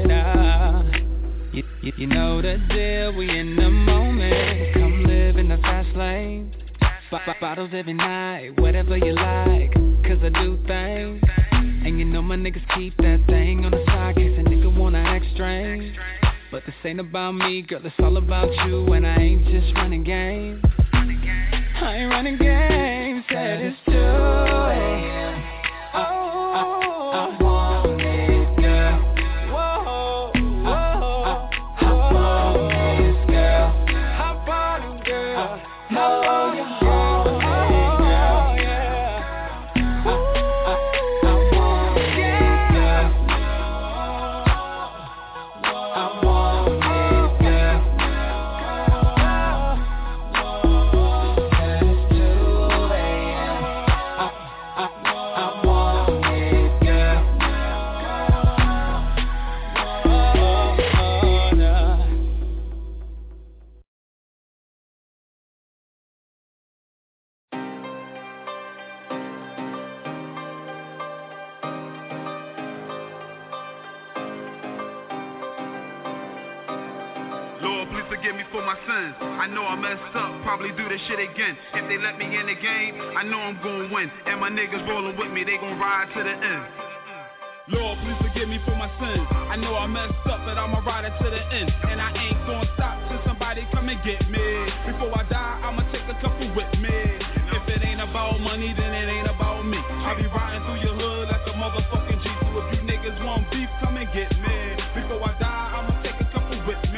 it. You know the deal, we in the moment. Come live in the fast lane. Bottles every night, whatever you like. Cause I do things. And you know my niggas keep that thing on the side. Case a nigga wanna act strange. But this ain't about me, girl, it's all about you. And I ain't just running game. I ain't running game. Said it's 2 a.m. know you're holding, girl. Forgive me for my sins. I know I messed up, probably do this shit again. If they let me in the game, I know I'm gonna win. And my niggas rolling with me, they gon' ride to the end. Lord, please forgive me for my sins. I know I messed up, but I'ma ride it to the end. And I ain't gonna stop till somebody come and get me. Before I die, I'ma take a couple with me. If it ain't about money, then it ain't about me. I be riding through your hood like a motherfucking G. So if you niggas want beef, come and get me. Before I die, I'ma take a couple with me.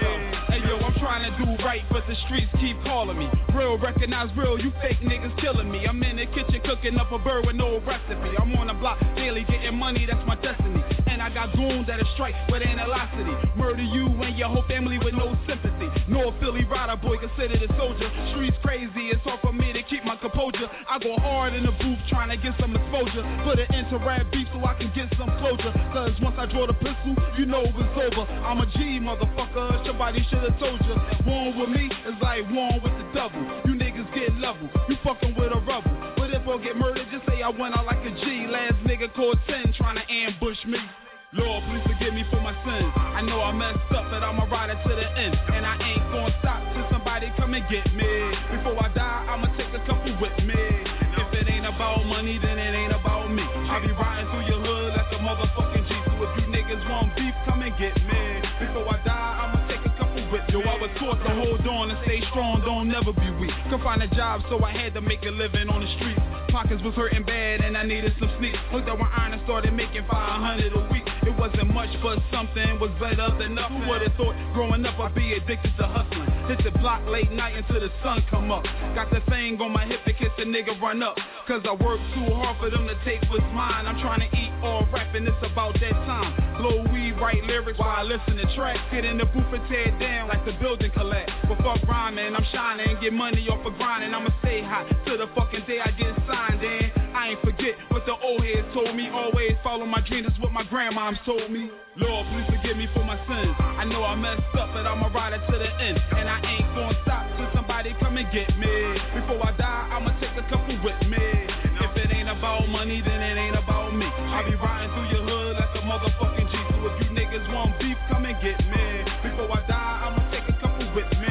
Trying to do right, but the streets keep calling me. Real, recognize real, you fake niggas killing me. I'm in the kitchen cooking up a bird with no recipe. I'm on the block daily getting money, that's my destiny. And I got goons that'll strike with animosity. Murder you and your whole family with no sympathy. No Philly rider boy considered a soldier. Streets crazy, it's hard for me to keep my composure. I go hard in the booth trying to get some exposure. Put it into rap beef so I can get some closure. Cause once I draw the pistol, you know it's over. I'm a G, motherfucker, somebody should've told you. One with me is like one with the double. You niggas get level, you fucking with a rebel. But if I get murdered, just say I went out like a G. Last nigga called 10 trying to ambush me. Lord, please forgive me for my sins. I know I messed up, but I'ma ride it to the end. And I ain't gonna stop till somebody come and get me. Before I die, I'ma take a couple with me. If it ain't about money, then it ain't about me. I be riding through your hood like a motherfucking G. So if you niggas want beef, come and get me. Before I die, I'ma take a couple with me. Yo, I was taught to hold on and stay strong, don't never be weak. Couldn't find a job, so I had to make a living on the streets. Pockets was hurting bad and I needed some sleep. Hooked up my iron and started making 500 a week. It wasn't much, but something was better than nothing. Who would've thought growing up I'd be addicted to hustling? Hit the block late night until the sun come up. Got the thing on my hip to kiss the nigga run up. Cause I work too hard for them to take what's mine. I'm trying to eat all rap and it's about that time. Blow weed, write lyrics while I listen to tracks. Get in the booth and tear it down like the building collapse. But fuck rhyming, I'm shining, get money off of grinding. I'ma stay hot till the fucking day I get signed in. I ain't forget what the old heads told me. Always follow my dreams, that's what my grandmoms told me. Lord, please forgive me for my sins. I know I messed up, but I'ma ride it to the end. And I ain't gonna stop till somebody come and get me. Before I die, I'ma take a couple with me. If it ain't about money, then it ain't about me. I be riding through your hood like a motherfucking G. So if you niggas want beef, come and get me. Before I die, I'ma take a couple with me.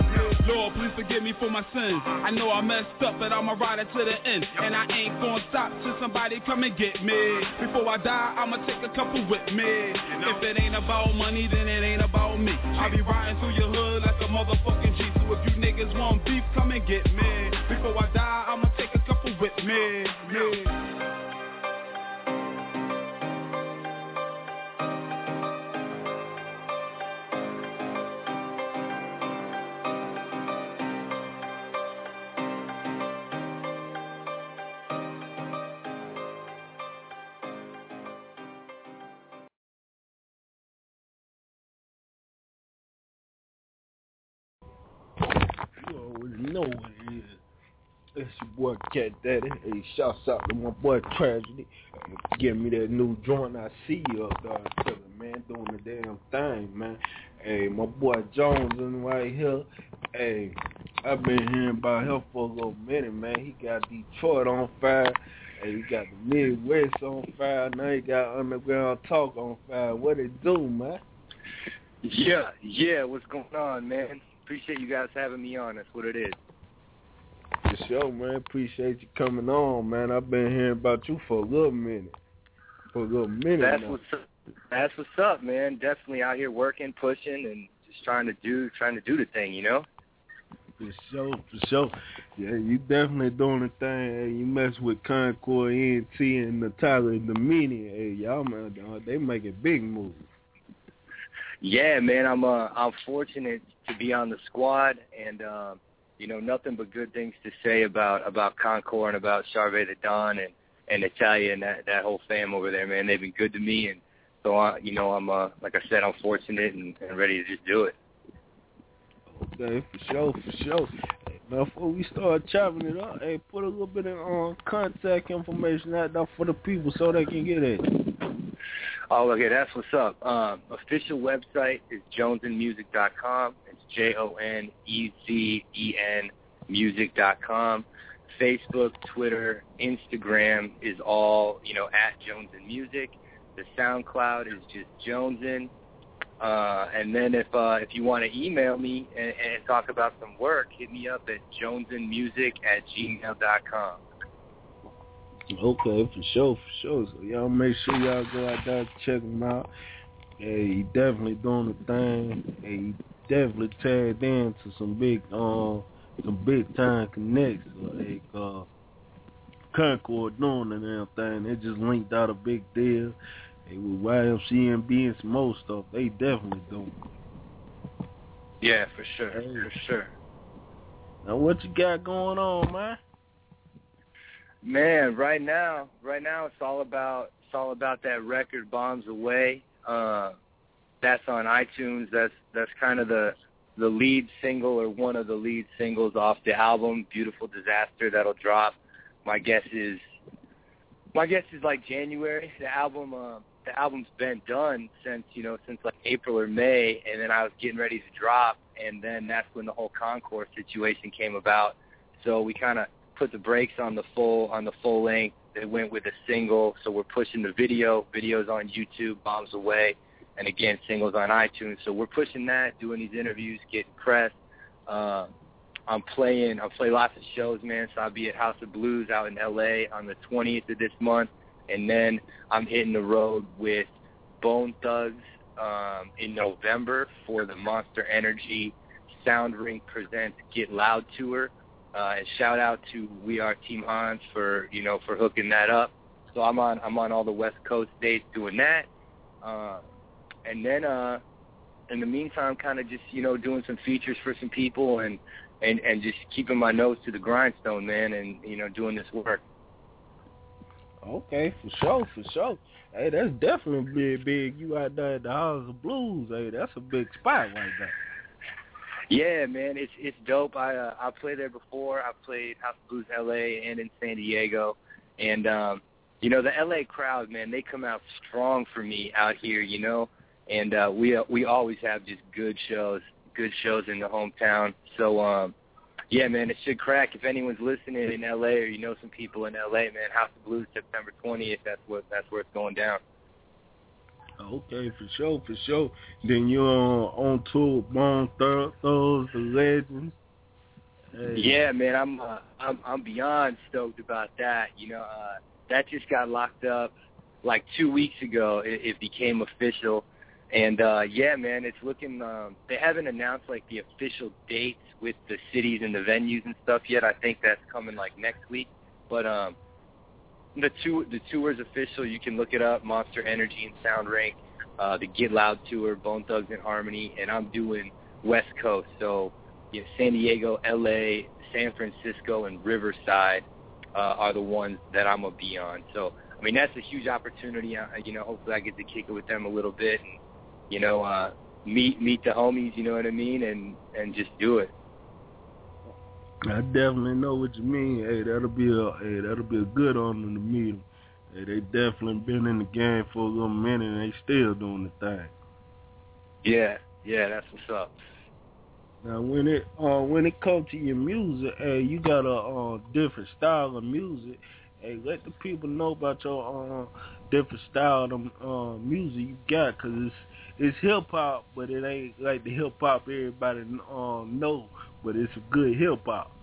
Lord, please forgive me for my sins. I know I messed up, but I'ma ride it to the end. And I ain't gonna stop till somebody come and get me. Before I die, I'ma take a couple with me. If it ain't about money, then it ain't about me. I be riding through your hood like a motherfucking G. So if you niggas want beef, come and get me. Before I die, I'ma take a couple with me. You know what it is. It's your boy Cat Daddy. Hey, shouts out to my boy Tragedy. Give me that new joint. I see you up there, man, doing the damn thing, man. Hey, my boy Jones in right here. Hey, I've been hearing about him for a little minute, man. He got Detroit on fire. Hey, he got the Midwest on fire. Now he got Underground Talk on fire. What it do, man? Yeah. What's going on, man? Appreciate you guys having me on. That's what it is. For sure, man. Appreciate you coming on, man. I've been hearing about you for a little minute. That's what's up, man. Definitely out here working, pushing, and just trying to do the thing, you know? For sure. Yeah, you definitely doing the thing. Hey, you mess with Concord, ENT, and Natalia and Dominion. Hey, y'all, man, they making big moves. Yeah, man. I'm fortunate to be on the squad, and nothing but good things to say about Concord and about Charvet the Don and Natalia and that whole fam over there, man. They've been good to me, and so I'm like I said, I'm fortunate and ready to just do it. Okay, for sure. Hey, now, before we start chopping it up, hey, put a little bit of contact information out there for the people so they can get it. Oh, okay, that's what's up. Official website is jonesenmusic.com. It's JONEZEN music.com. Facebook, Twitter, Instagram is all, at Jones and Music. The SoundCloud is just Jonesin. And then if you want to email me and talk about some work, hit me up at jonesinmusic@gmail.com. Okay, for sure. So y'all make sure y'all go out there and check him out. Hey, he definitely doing the thing. Hey, he definitely tagged in to some big time connects. Like Concord doing and everything. They just linked out a big deal. Hey, with YMCMB and some more stuff, they definitely doing. Yeah, for sure. Now what you got going on, man? Man, right now it's all about that record, Bombs Away. That's on iTunes. That's kind of the lead single or one of the lead singles off the album, Beautiful Disaster, that'll drop. My guess is like January. The album's been done since like April or May, and then I was getting ready to drop, and then that's when the whole Concourse situation came about. So we kind of put the brakes on the full length. They went with a single, so we're pushing the videos on YouTube, Bombs Away, and again, singles on iTunes. So we're pushing that, doing these interviews, getting press. I'm playing lots of shows, man. So I'll be at House of Blues out in LA on the 20th of this month, and then I'm hitting the road with Bone Thugs in November for the Monster Energy Sound Ring Presents Get Loud tour. And shout out to We Are Team Hans for hooking that up. So I'm on all the West Coast dates doing that. And then in the meantime, kind of just doing some features for some people and just keeping my nose to the grindstone, man, and doing this work. Okay, for sure. Hey, that's definitely big. You out there at the House of Blues. Hey, that's a big spot right there. Yeah, man, it's dope. I played there before. I played House of Blues LA and in San Diego, and the LA crowd, man, they come out strong for me out here, and we always have just good shows in the hometown. So yeah, man, it should crack. If anyone's listening in LA or some people in LA, man, House of Blues September 20th. That's where it's going down. Okay, for sure. Then you're on tour with Bone Thugs, the Legends. Hey. Yeah, man, I'm beyond stoked about that. That just got locked up like 2 weeks ago. It became official, and yeah, man, it's looking. They haven't announced like the official dates with the cities and the venues and stuff yet. I think that's coming like next week, but the tour is official. You can look it up, Monster Energy and Sound Rank, the Get Loud tour, Bone Thugs and Harmony, and I'm doing West Coast. So San Diego, LA, San Francisco, and Riverside are the ones that I'm going to be on. So, I mean, that's a huge opportunity. Hopefully I get to kick it with them a little bit and, meet the homies, you know what I mean, and just do it. I definitely know what you mean. Hey, that'll be a good honor to meet them. Hey, they definitely been in the game for a little minute and they still doing the thing. Yeah, that's what's up. Now, when it comes to your music, hey, you got a different style of music. Hey, let the people know about your different style of music you got, cause it's hip hop, but it ain't like the hip hop everybody know. But it's a good hip hop.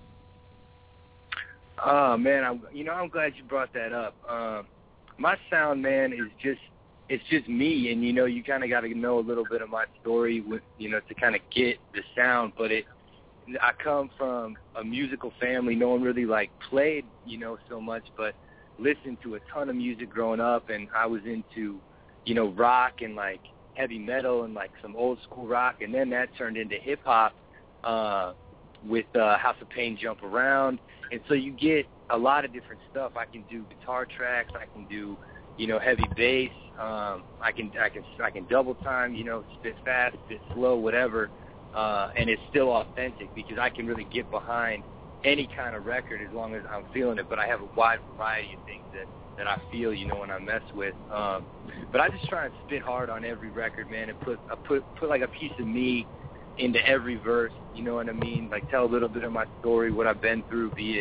Oh man, I'm glad you brought that up. My sound, man, it's just me, and you kind of got to know a little bit of my story with to kind of get the sound. But I come from a musical family. No one really like played so much, but listened to a ton of music growing up, and I was into rock and like heavy metal and like some old school rock, and then that turned into hip hop. House of Pain Jump Around. And so you get a lot of different stuff. I can do guitar tracks. I can do, heavy bass. I can double time, spit fast, spit slow, whatever. And it's still authentic because I can really get behind any kind of record as long as I'm feeling it. But I have a wide variety of things that I feel, when I mess with. But I just try and spit hard on every record, man, and put like a piece of me into every verse, you know what I mean? Like tell a little bit of my story, what I've been through, be it,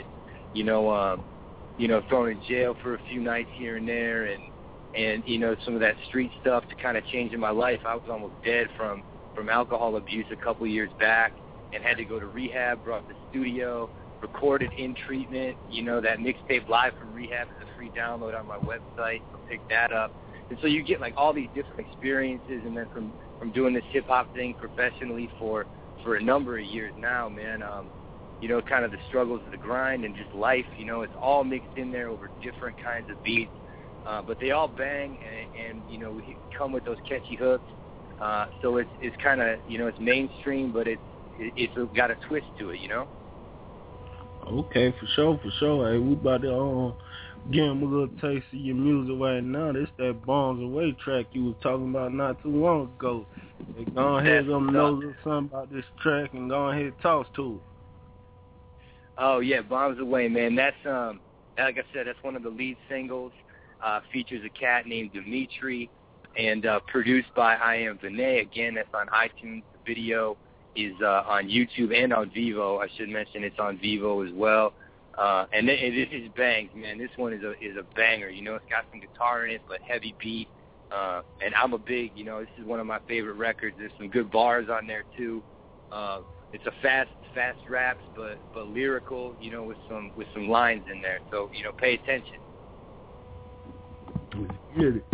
thrown in jail for a few nights here and there, and some of that street stuff to kind of changing my life. I was almost dead from alcohol abuse a couple years back and had to go to rehab, brought the studio, recorded in treatment, that mixtape live from rehab is a free download on my website, so pick that up. And so you get like all these different experiences, and then from doing this hip-hop thing professionally for a number of years now, man, kind of the struggles of the grind and just life, it's all mixed in there over different kinds of beats, but they all bang, and we come with those catchy hooks, so it's kind of, it's mainstream, but it's got a twist to it, Okay, for sure. Hey, we about to give them a little taste of your music right now. This that Bombs Away track you was talking about not too long ago. Hey, go ahead, let them know something about this track and go ahead and talk to it. Oh yeah, Bombs Away, man. That's like I said, that's one of the lead singles. Features a cat named Dimitri, and produced by I Am Vinay. Again, that's on iTunes. The video is on YouTube and on Vivo. I should mention it's on Vivo as well. And it is bangs, man. This one is a banger. It's got some guitar in it, but heavy beat. And I'm a big, this is one of my favorite records. There's some good bars on there too. It's a fast raps, but lyrical, with some lines in there. So pay attention. Get it.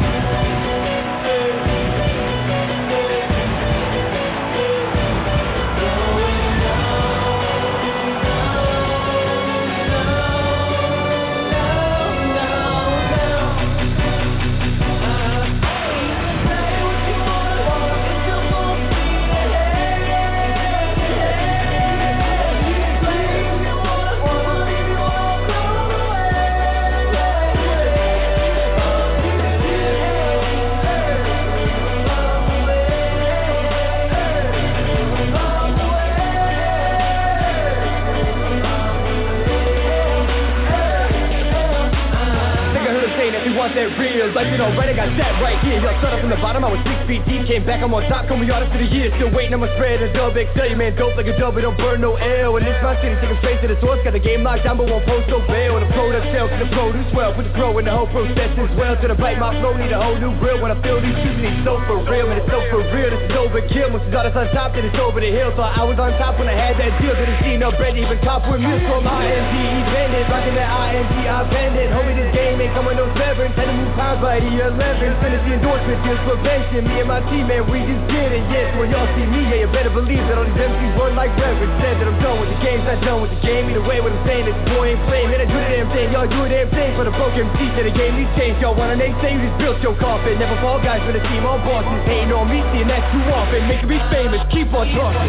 That real, like right, I got that right here. Yo, started from the bottom, I was 6 feet deep, came back, I'm on top, call me artist of the year. Still waiting, I'ma spread a dub, tell you, man, dope like a dub, it don't burn no L. And this my city, taking straight to the source, got the game locked down, but won't post no bail. And the product sells to the produce well, put the pro in the whole process as well. To the bite, my flow need a whole new grill. When I feel these shoes, it's so for real, man, it's so for real. This is overkill, once it's artists on top, then it's over the hill. Thought I was on top when I had that deal, didn't see no bread, even top with meals from IND, bandit, rocking that IND, I bandit. Homie, this game ain't coming no severance, had to move pounds by the 11, finish the endorsement deals, prevention. Me and my team, man, we just get it. Yes, when y'all see me, yeah, you better believe that all these MCs run like reverence. Said that I'm done with the game's not done with the game. Either way, what I'm saying is boy ain't playing. Man, I do the damn thing, y'all do the damn thing for the broken MCs that the game needs change. Y'all wanna name say you just built your coffin. Never fall guys for the team, all bosses hating on me, seeing that too often. Making me famous, keep on talking.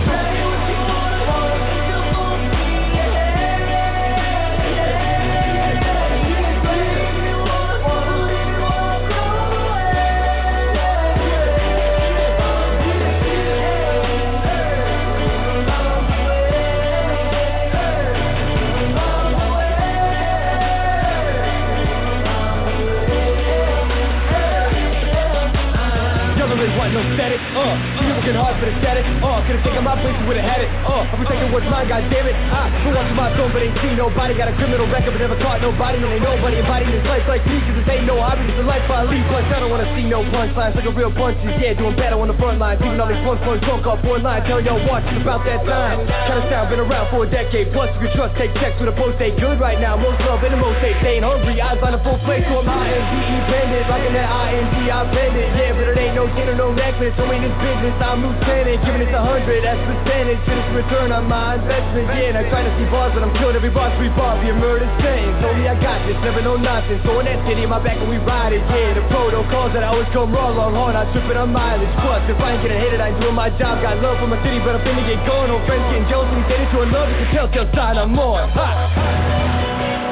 No static, people working hard for the status, could've taken my place, you would've had it, I'm protecting what's mine, goddammit, been watching my phone, but ain't seen nobody, got a criminal record, but never caught nobody, and ain't nobody embodying this life like me, cause this ain't no hobby, it's a life I lead, plus I don't wanna see no punchlines, like a real punches, yeah, doing better on the front lines, even all these punch drunk off one line, tell y'all watch, it's about that time, kinda sound, been around for a decade, plus you can trust, take checks with a post, they good right now, most love and the most hate, they ain't hungry, eyes on a full plate, so I'm IND, bandit, rocking that IND, I bend it, yeah, but it ain't no dinner, no necklace, so ain't this business, I'm lieutenant, giving it 100, that's percentage. Finish return on my investment, yeah. And I try to see bars, but I'm killing every boss, we bar, be a murder sentence. Told me I got this, never know nonsense. Throwing that city in my back and we ride it, yeah. The protocols that I always come raw, long hard, I trip it on mileage. Plus, if I ain't getting hated, I ain't doing my job. Got love for my city, but I'm finna get going. No friends getting jealous, and we get into a love, you can tell sign I'm on. Ha!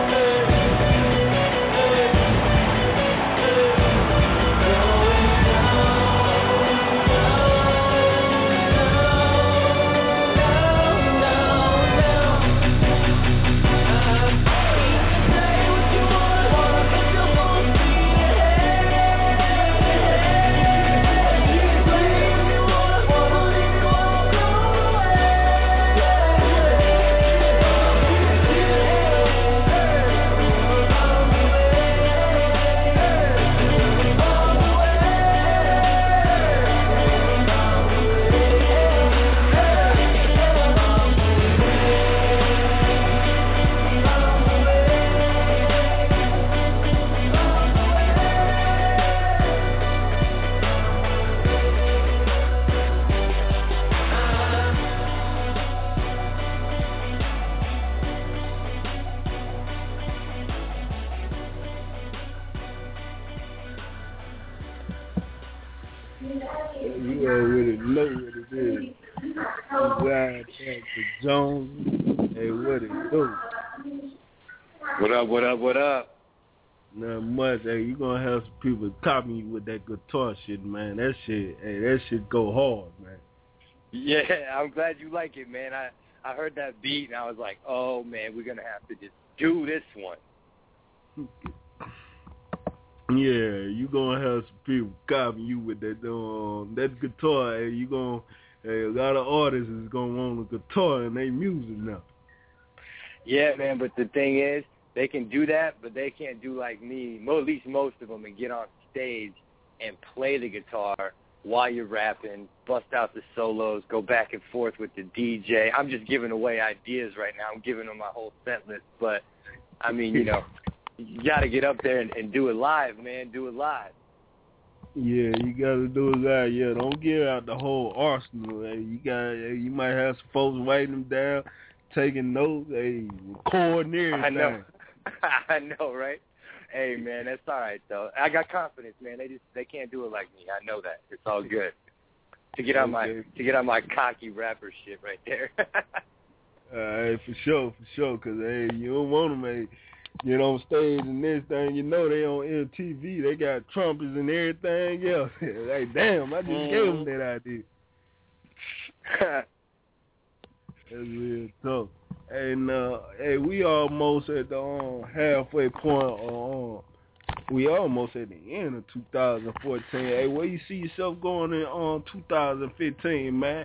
Jones, hey, what it do? What up? Not much. Hey, you gonna have some people copying you with that guitar shit, man. That shit go hard, man. Yeah, I'm glad you like it, man. I heard that beat and I was like, oh man, we're gonna have to just do this one. Yeah, you gonna have some people copying you with that guitar. Hey, you gonna. Hey, a lot of artists is going to want a guitar in their music now. Yeah, man, but the thing is, they can do that, but they can't do like me, at least most of them, and get on stage and play the guitar while you're rapping, bust out the solos, go back and forth with the DJ. I'm just giving away ideas right now. I'm giving them my whole set list. But, I mean, you got to get up there and do it live, man. Do it live. Yeah, you gotta do it live. Yeah, don't give out the whole arsenal. Hey, you might have some folks writing them down, taking notes. Hey, recording everything. I know, right? Hey, man, that's all right though. I got confidence, man. They can't do it like me. I know that. It's all good. To get on my cocky rapper shit right there. Hey, for sure. Cause hey, you don't want them, hey. Get on stage and this thing, they on MTV. They got trumpets and everything else. Like, damn, I just gave them that idea. That's real tough. And hey, we almost at the halfway point. We almost at the end of 2014. Hey, where you see yourself going in 2015, man?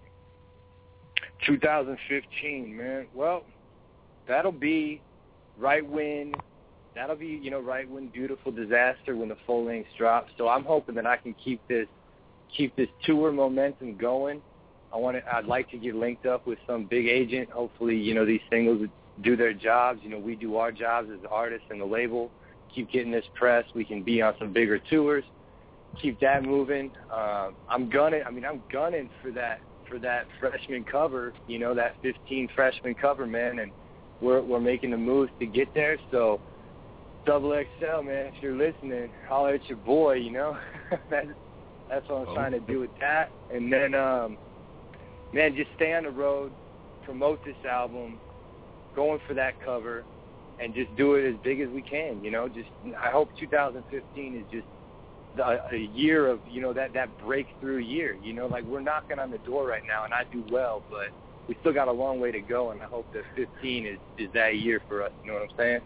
2015, man. Well, that'll be right when Beautiful Disaster, when the full lengths drop. So I'm hoping that I can keep this tour momentum going. I'd like to get linked up with some big agent. Hopefully, these singles do their jobs. We do our jobs as artists and the label. Keep getting this press. We can be on some bigger tours. Keep that moving. I'm gunning for that freshman cover. That 15 freshman cover, man, and we're making the moves to get there. So XXL, man, if you're listening, holler at your boy. That's what I'm trying to do with that. And then, man, just stay on the road, promote this album, going for that cover, and just do it as big as we can. I hope 2015 is just a year of that breakthrough year. Like we're knocking on the door right now, and I do well, but we still got a long way to go, and I hope that 15 is that year for us. You know what I'm saying?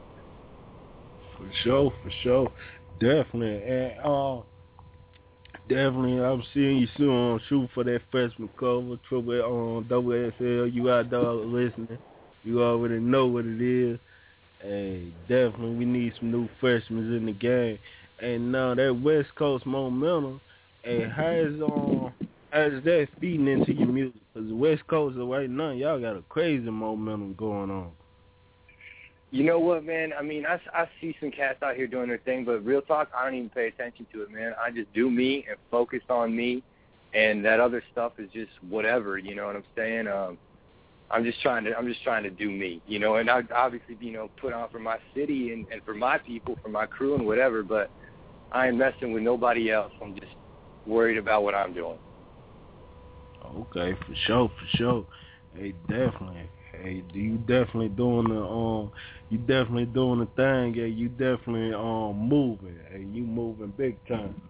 For sure. Definitely. And definitely, I'm seeing you soon shoot for that freshman cover, Double XL. You out there listening. You already know what it is. Hey, definitely, we need some new freshmen in the game. And now that West Coast momentum, hey, how is that feeding into your music? Because the West Coast right now, y'all got a crazy momentum going on. You know what, man? I mean, I see some cats out here doing their thing, but real talk, I don't even pay attention to it, man. I just do me and focus on me and that other stuff is just whatever. You know what I'm saying? I'm just trying to do me, you know, and I obviously, you know, put on for my city and for my people, for my crew and whatever, but I ain't messing with nobody else. I'm just worried about what I'm doing. Okay, for sure. Hey, definitely. Hey, you definitely doing the thing. Hey, you definitely moving. Hey, you moving big time.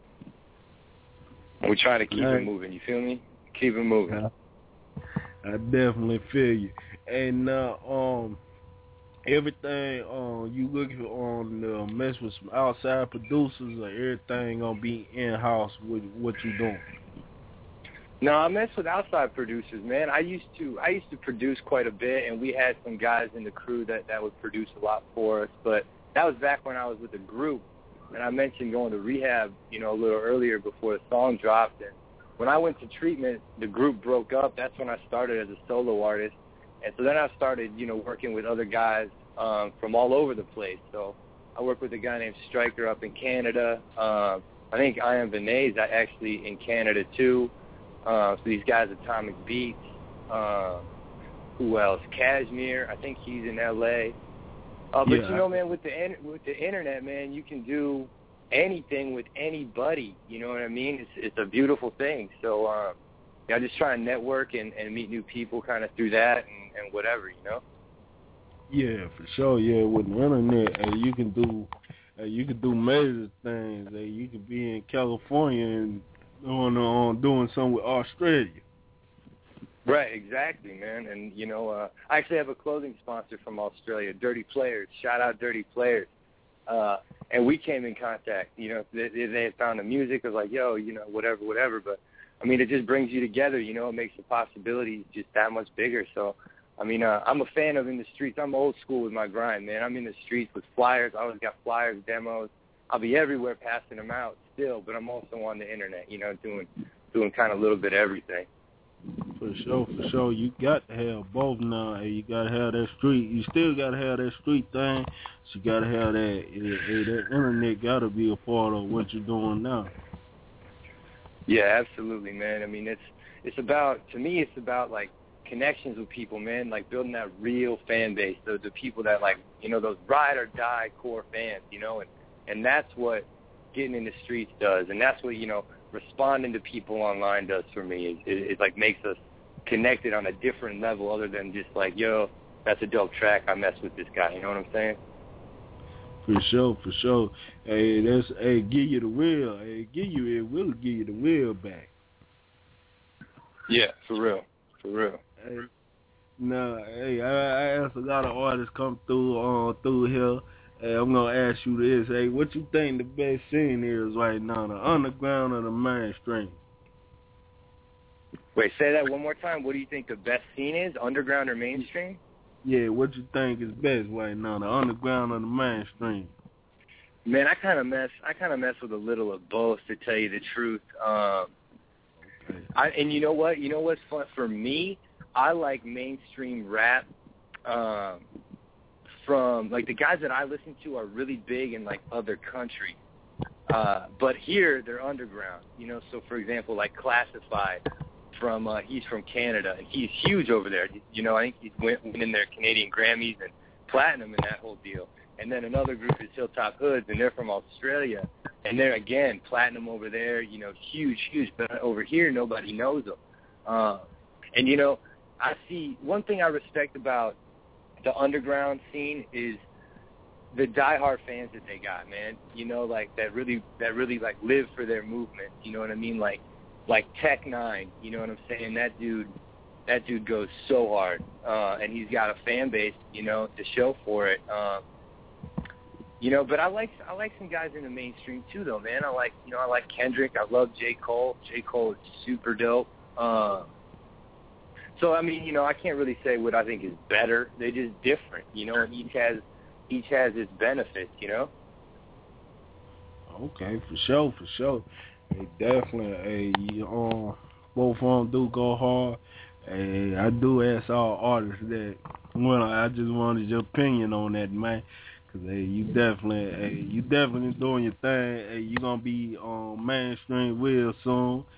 We try to keep it moving. You feel me? Keep it moving. I definitely feel you. And everything you looking on mess with some outside producers, or everything gonna be in house with what you doing? No, I mess with outside producers, man. I used to produce quite a bit, and we had some guys in the crew that would produce a lot for us. But that was back when I was with a group, and I mentioned going to rehab, you know, a little earlier before the song dropped. And when I went to treatment, the group broke up. That's when I started as a solo artist, and so then I started, you know, working with other guys from all over the place. So I work with a guy named Stryker up in Canada. I think I Am Vinay's actually in Canada too. So these guys, Atomic Beats, who else? Cashmere, I think he's in L.A. But you know, man, with the internet, man, you can do anything with anybody. You know what I mean? It's a beautiful thing. So I just try and network and meet new people kind of through that and whatever, you know? Yeah, for sure. Yeah, with the internet, you can do major things. You can be in California and doing something with Australia. Right, exactly, man. And, you know, I actually have a clothing sponsor from Australia, Dirty Players. Shout out Dirty Players. And we came in contact. You know, they had found the music. I was like, yo, you know, whatever. But, I mean, it just brings you together, you know. It makes the possibilities just that much bigger. So, I mean, I'm a fan of in the streets. I'm old school with my grind, man. I'm in the streets with flyers. I always got flyers, demos. I'll be everywhere passing them out still, but I'm also on the internet, you know, doing kind of a little bit of everything. For sure. You got to have both now. Hey, you got to have that street. You still got to have that street thing. So you got to have that. That internet got to be a part of what you're doing now. Yeah, absolutely, man. I mean, it's about, to me, it's about, like, connections with people, man, like building that real fan base, the people that, like, you know, those ride or die core fans, you know, and that's what getting in the streets does, and that's what, you know, responding to people online does for me. It like makes us connected on a different level other than just like, yo, that's a dope track, I mess with this guy, you know what I'm saying? For sure. Hey, give you the real. Hey, it will give you the real back. Yeah, for real. Hey, I asked a lot of artists come through here. Hey, I'm gonna ask you this. Hey, what you think the best scene is right now, the underground or the mainstream? Wait, say that one more time. What do you think the best scene is, underground or mainstream? Yeah, what you think is best right now, the underground or the mainstream? Man, I kind of mess with a little of both, to tell you the truth. And you know what? You know what's fun for me? I like mainstream rap. From, like, the guys that I listen to are really big in, like, other countries. But here, they're underground, you know. So, for example, like Classified, he's from Canada, and he's huge over there. You know, I think he's winning their Canadian Grammys and Platinum and that whole deal. And then another group is Hilltop Hoods, and they're from Australia. And they're, again, Platinum over there, you know, huge. But over here, nobody knows them. And, you know, I see one thing I respect about the underground scene is the diehard fans that they got, man. You know, like that really like live for their movement. You know what I mean? Like Tech Nine. You know what I'm saying? That dude goes so hard, and he's got a fan base, you know, to show for it. You know, but I like some guys in the mainstream too, though, man. I like Kendrick. I love J. Cole. J. Cole is super dope. So, I mean, you know, I can't really say what I think is better. They're just different, you know, and each has its benefits, you know? Okay, for sure. Hey, definitely. Hey, both of them do go hard. Hey, I do ask all artists that. Well, I just wanted your opinion on that, man. Because, hey, you definitely doing your thing. Hey, you going to be on mainstream real soon.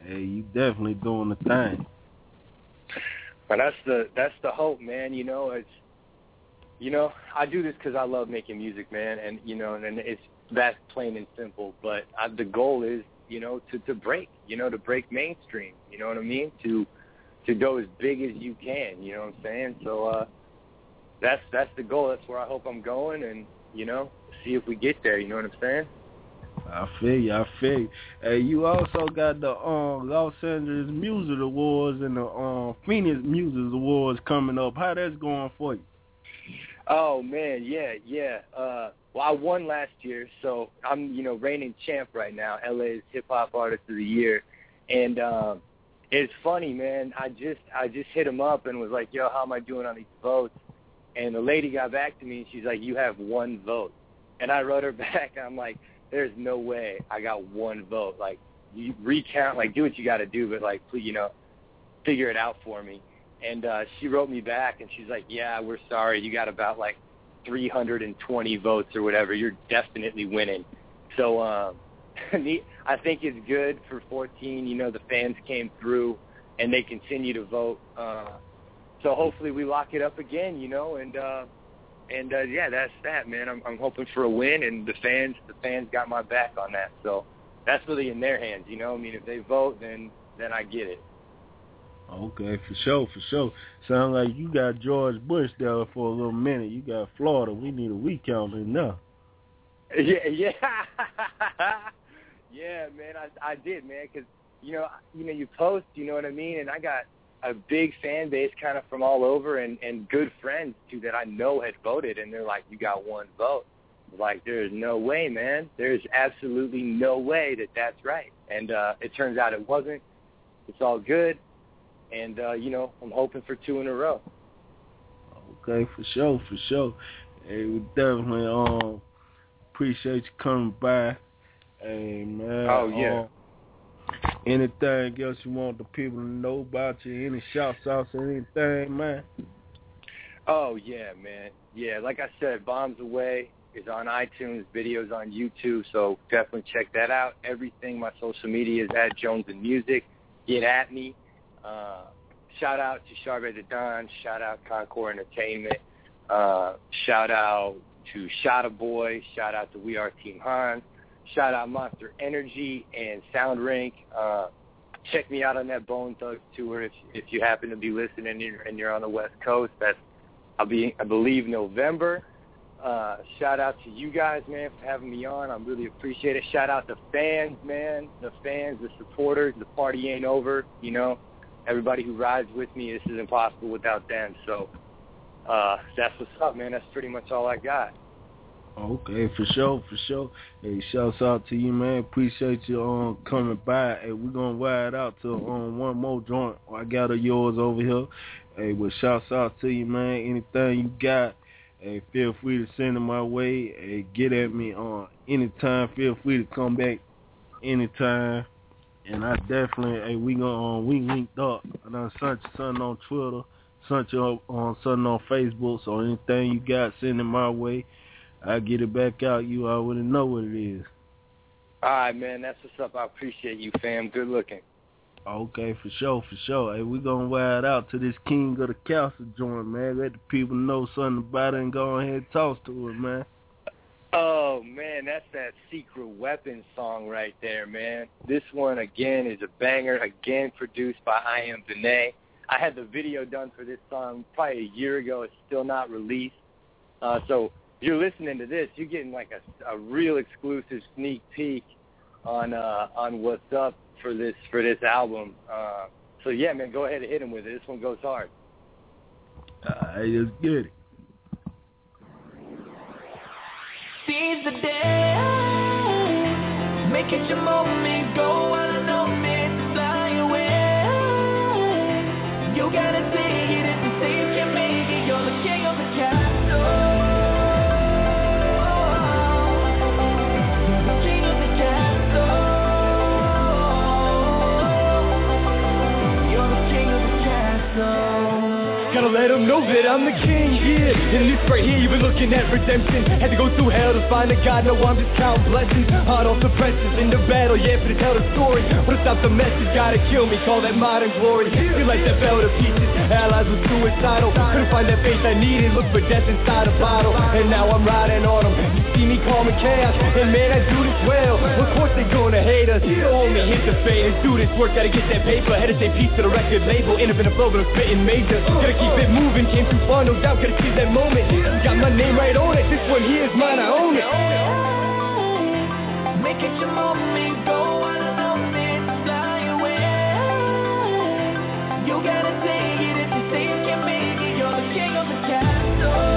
Hey, you definitely doing the thing. But that's the hope, man. You know, it's, you know, I do this because I love making music, man, and you know, and it's that's plain and simple. But the goal is, you know, to break, you know, to break mainstream. You know what I mean? To go as big as you can. You know what I'm saying? So that's the goal. That's where I hope I'm going, and you know, see if we get there. You know what I'm saying? I feel you. Hey, you also got the Los Angeles Music Awards and the Phoenix Music Awards coming up. How that's going for you? Oh man, yeah. Well, I won last year, so I'm, you know, reigning champ right now. LA's Hip Hop Artist of the Year, and it's funny, man. I just hit him up and was like, yo, how am I doing on these votes? And the lady got back to me and she's like, you have one vote. And I wrote her back and I'm like, there's no way I got one vote. Like, you recount, like, do what you got to do, but, like, please, you know, figure it out for me. And she wrote me back, and she's like, yeah, we're sorry. You got about, like, 320 votes or whatever. You're definitely winning. So I think it's good for 14. You know, the fans came through, and they continue to vote. So hopefully we lock it up again, you know, and yeah, that's that, man. I'm hoping for a win, and the fans got my back on that. So that's really in their hands, you know. I mean, if they vote, then I get it. Okay, for sure. Sound like you got George Bush there for a little minute. You got Florida. We need a recount in now. Yeah, yeah, man. I did, man, because you know, you post, you know what I mean, and I got a big fan base kind of from all over, and good friends too that I know had voted, and they're like, you got one vote. Like, there's no way, man. There's absolutely no way that's right. And it turns out it wasn't. It's all good. And, you know, I'm hoping for 2 in a row. Okay, for sure. Hey, we definitely appreciate you coming by. Hey, man. Oh, yeah. Anything else you want the people to know about you? Any shout-outs or anything, man? Oh, yeah, man. Yeah, like I said, Bombs Away is on iTunes, videos on YouTube, so definitely check that out. Everything, my social media is at Jones and Music. Get at me. Shout out to Charvet the Don. Shout out Concord Entertainment. Shout out to Shotta Boy. Shout out to We Are Team Han. Shout out Monster Energy and Soundrink. Check me out on that Bone Thugs tour if you happen to be listening and you're on the West Coast. I believe November. Shout out to you guys, man, for having me on. I really appreciate it. Shout out to fans, man, the supporters. The party ain't over, you know. Everybody who rides with me, this is impossible without them. So that's what's up, man. That's pretty much all I got. Okay, for sure. Hey, shouts out to you, man. Appreciate you coming by. Hey, we're gonna ride out to one more joint. I got of yours over here. Hey, well, shouts out to you, man. Anything you got, hey, feel free to send it my way. Hey, get at me anytime. Feel free to come back anytime. And I definitely, hey, we linked up. I done sent you something on Twitter, sent you something on Facebook. So anything you got, send it my way. I'll get it back out. You already know what it is. All right, man. That's what's up. I appreciate you, fam. Good looking. Okay, for sure. Hey, we gonna ride out to this King of the Castle joint, man. Let the people know something about it and go ahead and toss to it, man. Oh, man, that's that Secret Weapon song right there, man. This one, again, is a banger, again produced by I Am Benet. I had the video done for this song probably a year ago. It's still not released. So if you're listening to this, you're getting like a real exclusive sneak peek on what's up for this album. So, yeah, man, go ahead and hit him with it. This one goes hard. Let's get it. Seize the day, make it your moment, go on and fly away. You gotta take it if you say you can make it. You're the king of the castle. You're the king of the castle. You're the king of the castle. Gotta let 'em don't know that I'm the king, yeah. And this right here, you've been looking at redemption. Had to go through hell to find a God, no, I'm just counting blessings. Hard off the presses in the battle, yeah, for to tell the story. Wanna stop the message, gotta kill me, call that modern glory. Feel like that fell to pieces, allies were suicidal. Couldn't find that faith I needed, look for death inside a bottle. And now I'm riding on them, you see me calling chaos. And man, I do this well, of course they gonna hate us. So only hit the fade and do this work, gotta get that paper. Had to say peace to the record label, end up in a flow, but I'm spitting major. Gotta keep it moving, came too far, no doubt, gotta seize that moment. Got my name right on it, this one here is mine, I own it. Make it your moment, go alone and fly away. You gotta take it if you say you can make it. You're the king of the castle.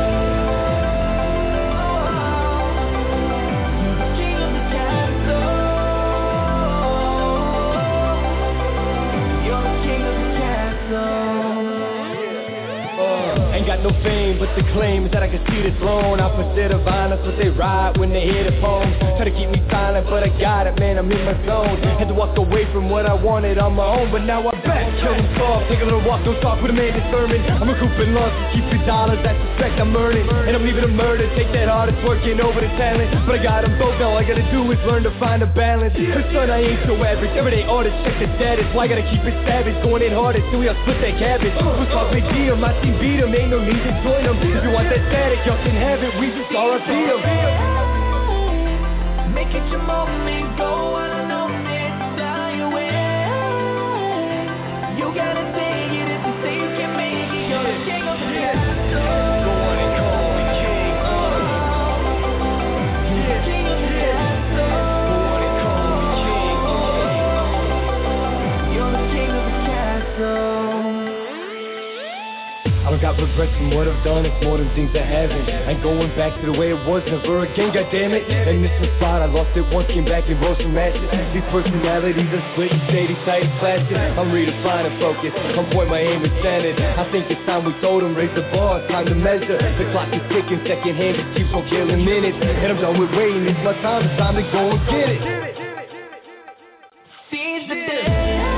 You're the king of the castle. You're the king of the castle. Ain't got no fame, but the claim is that I can see the throne. Opposite of violence, what they ride when they hear the poems. Try to keep me silent, but I got it, man, I'm in my zone. Had to walk away from what I wanted on my own, but now I'm back. Kill them soft, take a little walk, don't talk with a man determined. I'm recouping losses, keep the dollars, that's the respect I'm earning. And I'm leaving a murder, take that hardest working over the talent. But I got them both, all I gotta do is learn to find a balance. Cause son, I ain't so average, everyday artist, check the status. Why I gotta keep it savage, going in hard until we all split that cabbage. Who's called Big D, my team beat him, ain't no need to join them. If you want that static, y'all can have it, we just RIP them. Make it your moment, go alone and fly away. You gotta take it if you say you can make it. You're the king of the castle. Go on and call me king. You're the king of the castle. Go on and call me king. You're the king of the castle. I don't got regrets from what I've done, it's more than things I haven't. Ain't going back to the way it was, never again, goddammit. And this was fine, I lost it once, came back and wrote some matches. These personalities are split, shady, tight, plastic. I'm redefining focus, on point, my aim is standard. I think it's time we told them, raise the bar, it's time to measure. The clock is ticking, second hand, it keeps on killing minutes. And I'm done with waiting, it's my time, it's time to go and get it. Seize the day.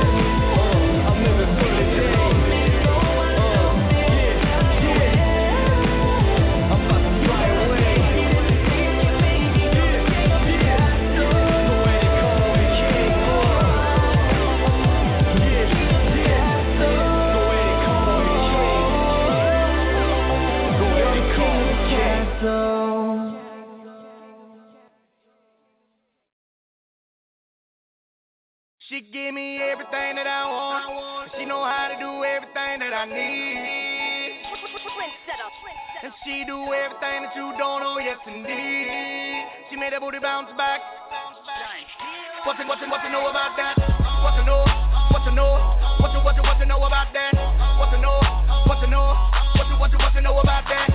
She give me everything that I want. She know how to do everything that I need. And she do everything that you don't know, yes indeed. She made that booty bounce back. What to know about that? What to know about that? What to know about that? What to know about that? What to know about that?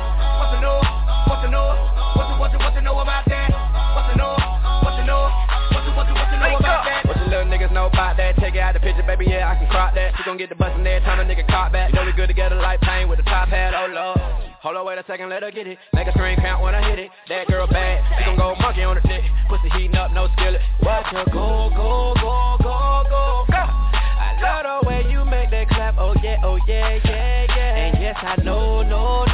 What you little niggas know about that? Take it out the picture, baby, yeah, I can crop that. She gon' get the bustin' every time a nigga caught back. You know we good together like pain with the top hat, oh lord. Hold on, wait a second, let her get it. Make a screen count when I hit it. That girl bad, she gon' go monkey on the dick. Pussy heating up, no skillet. Watch her go, go, go, go, go, go. I love the way you make that clap, oh yeah, yeah, yeah. And yes, I know, no.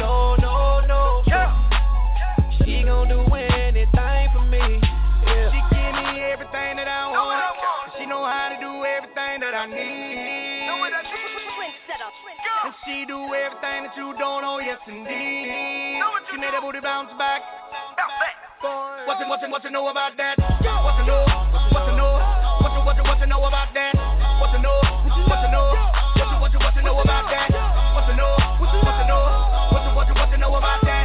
She gon' do anything for me. Yeah. She give me everything that I want. She know how to do everything that I need. And she do everything that you don't know, yes indeed. She made that booty bounce back. What you know about that? What to know about that? What to know about that? What to know about that?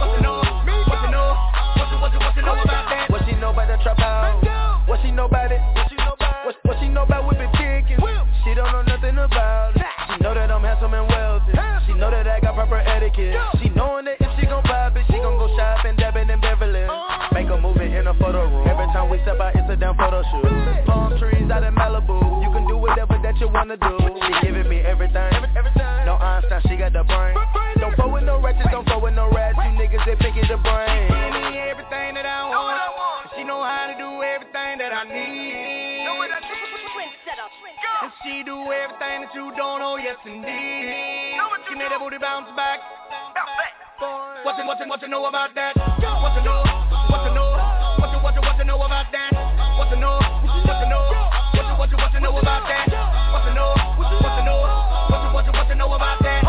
What she know about that trap house? What she know about it? What she know about whipping chickens? She don't know nothing about it. She know that I'm handsome and wealthy. She know that I got proper etiquette. She knowing that if she gon' pop it, she gon' go shopping, dabbing in Beverly. Make a movie in a photo room. Every time we step out, it's a damn photo shoot. Palm trees out in Malibu. You can do whatever that you wanna do. She giving me everything. No Einstein, she got the brain. Don't fuck with no wretches, don't fuck with no rats. You niggas, they pick it the brain. She give me everything that I want. She know how to do everything that I need. And she do everything that you don't know, yes indeed. She made that booty bounce back. What you know about that? What you know about that? What you know about that? What you know about that? What you know about that?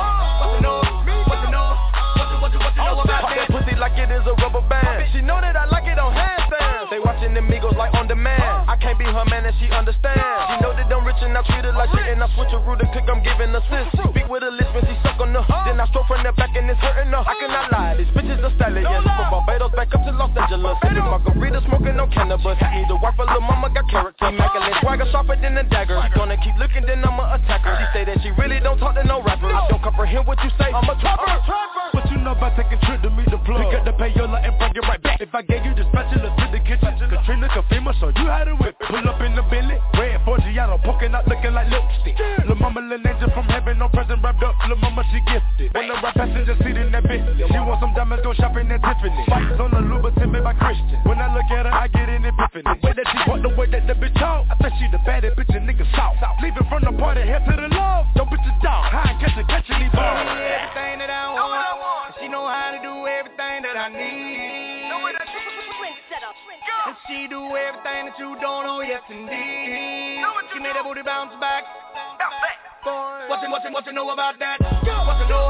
That pussy like it is a rubber band. She know that I like it on handstands. They watching the Migos like on demand. I can't be her man and she understands. She know that I'm rich and I treat her like shit. And I switch her root and click, I'm giving assist. Speak with her lips when she suck on her. Then I stroke from the back and it's hurting her. I cannot lie, this bitch is a stallion. From Barbados back up to Los Angeles. Sipping margarita, smoking no cannabis. Need a wife, a little mama got character. Immaculate swagger, sharper than a dagger. She gonna keep looking, then I'ma attack her. She say that she really don't talk to no rapper. I don't comprehend what you say, I'm a trapper. What you know about taking trip to meet the plug? Pick up the payola and bring it right back. If I gave you the spatula to the kitchen, Katrina Kafima show you how to whip it. Pull up in the Bentley, red Forgiato, poking out looking like lipstick. Lil' mama, lil' angel from heaven, no present wrapped up. Lil' mama, she gifted. When the right passenger seat in that bitch, she want some diamonds, go shopping at Tiffany. Fights on the Louboutin made by Christian. When I look at her, I get an epiphany. The way that she walk, the way that the bitch talk, I think she the baddest bitch a nigga south. Leaving from the party, head to the love. Don't bitch a dog, high and catching these balls. Everything that I want, she know how to do everything that I need. And she do everything that you don't know, yes indeed. She made that booty bounce back. What you know about that? What you know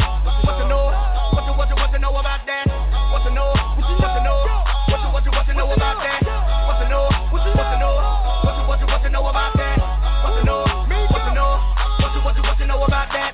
about that? What you know about that? What you know about that? What you know about that? What you know about that?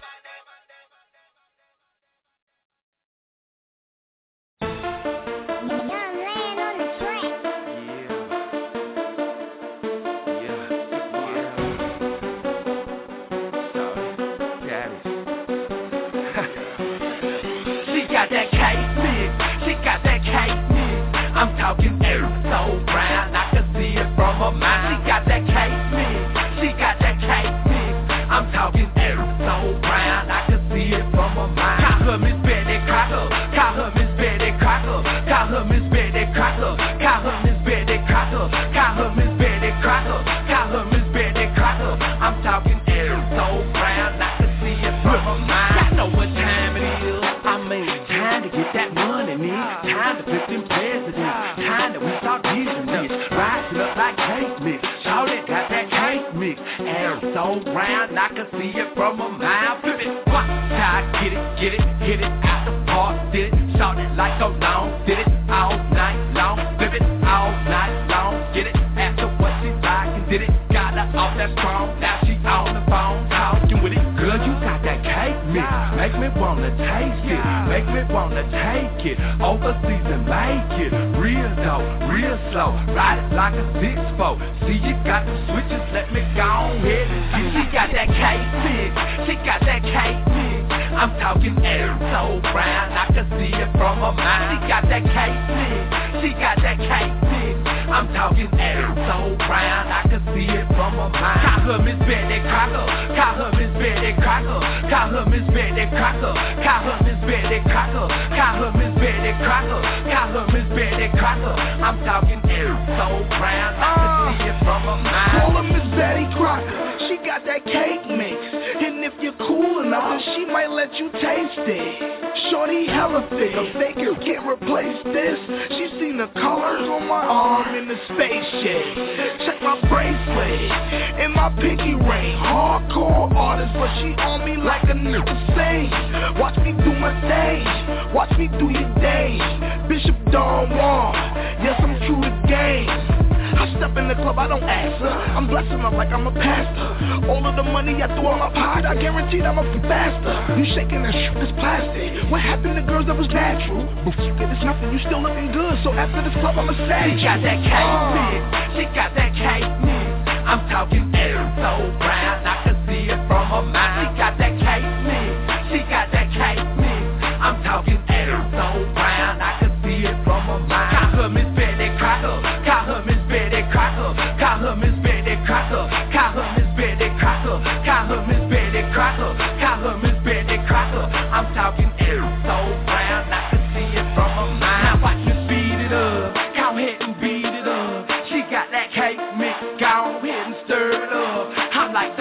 I'm talking air so brown, I can see it from her mind. She got that cake mix, she got that cake mix. I'm talking air so brown, I can see it from her mind. Call her Miss Betty Crocker, call her Miss Betty Crocker, call her Miss Betty Crocker, call her Miss Betty Crocker, call her Miss Betty Crocker, call her Miss Betty Crocker. I'm talking air so brown, I can see it from her mind. I know what time it is. I mean, time to get that money, nigga. Time to flip them presidents. Time that we start teaching this. Rising up like cake mix. Shawty got that cake mix. Air so round, I can see it from a mile. Flip it, what? Get it, hit it out the park. Did it, shawty like a long. Did it all night long. Flip it all night long. Get it, after what she like. Did it, got her off that strong. Now she on the phone talking with it. Girl, you got that cake mix. Make me wanna taste it. Make me wanna take it overseas and make it real though, real slow. Ride it like a 6-4. See you got the switches, let me go ahead and see. She got that cake mix. She got that cake mix. I'm talking air so brown, I can see it from her mind. She got that cake mix. She got that cake mix. I'm talking air so brown, I can see it from her mind. Call her Miss Betty Crocker. Call her Miss Betty Crocker. Call her Miss Betty Crocker. Call her Miss Betty Crocker. Call her Miss Betty Crocker. Call her Miss Betty Crocker. I'm talking air so brown, I can see it from her mind. Call her Miss Betty Crocker. She got that cake mix. And if you're cool enough, then she might let you taste it. Shorty hella thick, a faker can't replace this. She seen the colors on my arm in the spaceship. Check my bracelet and my pinky ring. Hardcore artist, but she on me like a nigga sing. Watch me do my thing, watch me do your day. Bishop Don Juan, yes I'm true to game. I step in the club, I don't ask her. I'm blessing her like I'm a pastor. All of the money I threw on my pocket, I guaranteed I'm up for faster. You shaking that shit, this plastic. What happened to girls that was natural? It's nothing, you still looking good. So after this club, I'ma say she got that cake mix. She got that cake mix. I'm talking air so brown, I can see it from her mind. She got that cake mix. She got that cake mix. I'm talking air so brown, I can see it from her mind. Call her Miss Betty Crocker. Call her Miss Betty Crocker. Call her Miss Betty Crocker. Call her Miss Betty Crocker. Call her Miss Betty Crocker. Call her Miss Betty Crocker. I'm talking air so brown, I can see it from her mind. Now watch me speed it up. Go ahead and beat it up. She got that cake mix. Go ahead and stir it up. I'm like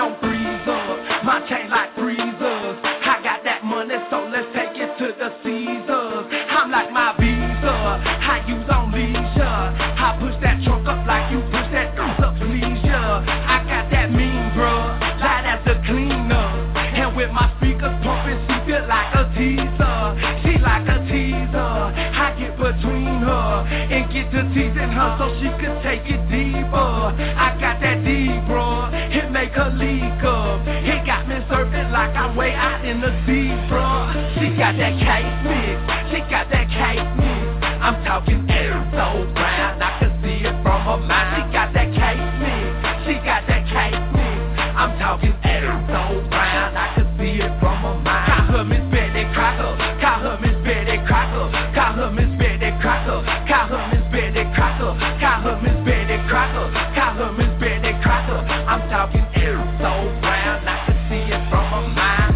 like you's on leisure. I push that trunk up like you push that up leisure. I got that mean, bruh, light as a cleaner. And with my speakers pumping, she feel like a teaser. She like a teaser. I get between her and get to teasing her so she could take it deeper. I got that deep, bruh, it make her leak up. It got me surfing like I'm way out in the sea, bruh. She got that cake mix, she got that cake mix. I'm talking air so brown, I can see it from her mind. She got that cake mix, she got that cake mix. I'm talking air so brown, I can see it from her mind. Call her Miss Betty Crocker, call her Miss Betty Crocker, call her Miss Betty Crocker, call her Miss Betty Crocker, call her Miss Betty Crocker, call her Miss Betty Crocker. I'm talking air so brown, I can see it from her mind.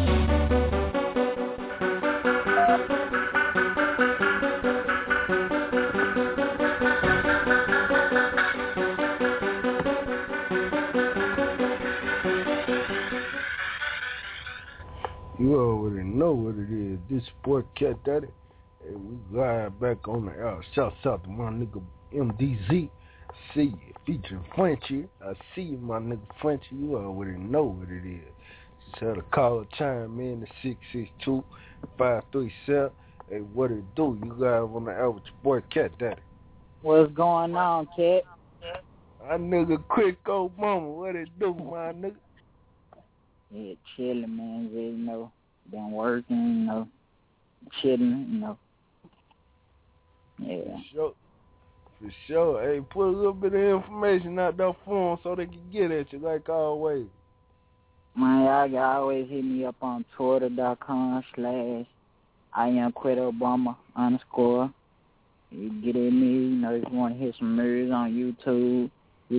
You already know what it is. This Sport Cat Daddy. Hey, we live back on the air. Shouts out to my nigga MDZ. See you. Featuring Frenchie. I see you, my nigga Frenchie. You already know what it is. Just had a caller chime in to 662-537. Hey, what it do? You guys on the air with Sport Cat Daddy. What's going on, Cat? My nigga Quick Old Mama. What it do, my nigga? Yeah, chilling, man. Just, you know, been working, you know, chilling, you know. Yeah. For sure. Hey, put a little bit of information out there for them so they can get at you like always. Man, y'all can always hit me up on Twitter.com/IamQuittObama_. You get at me, you know, if you want to hear some news on YouTube,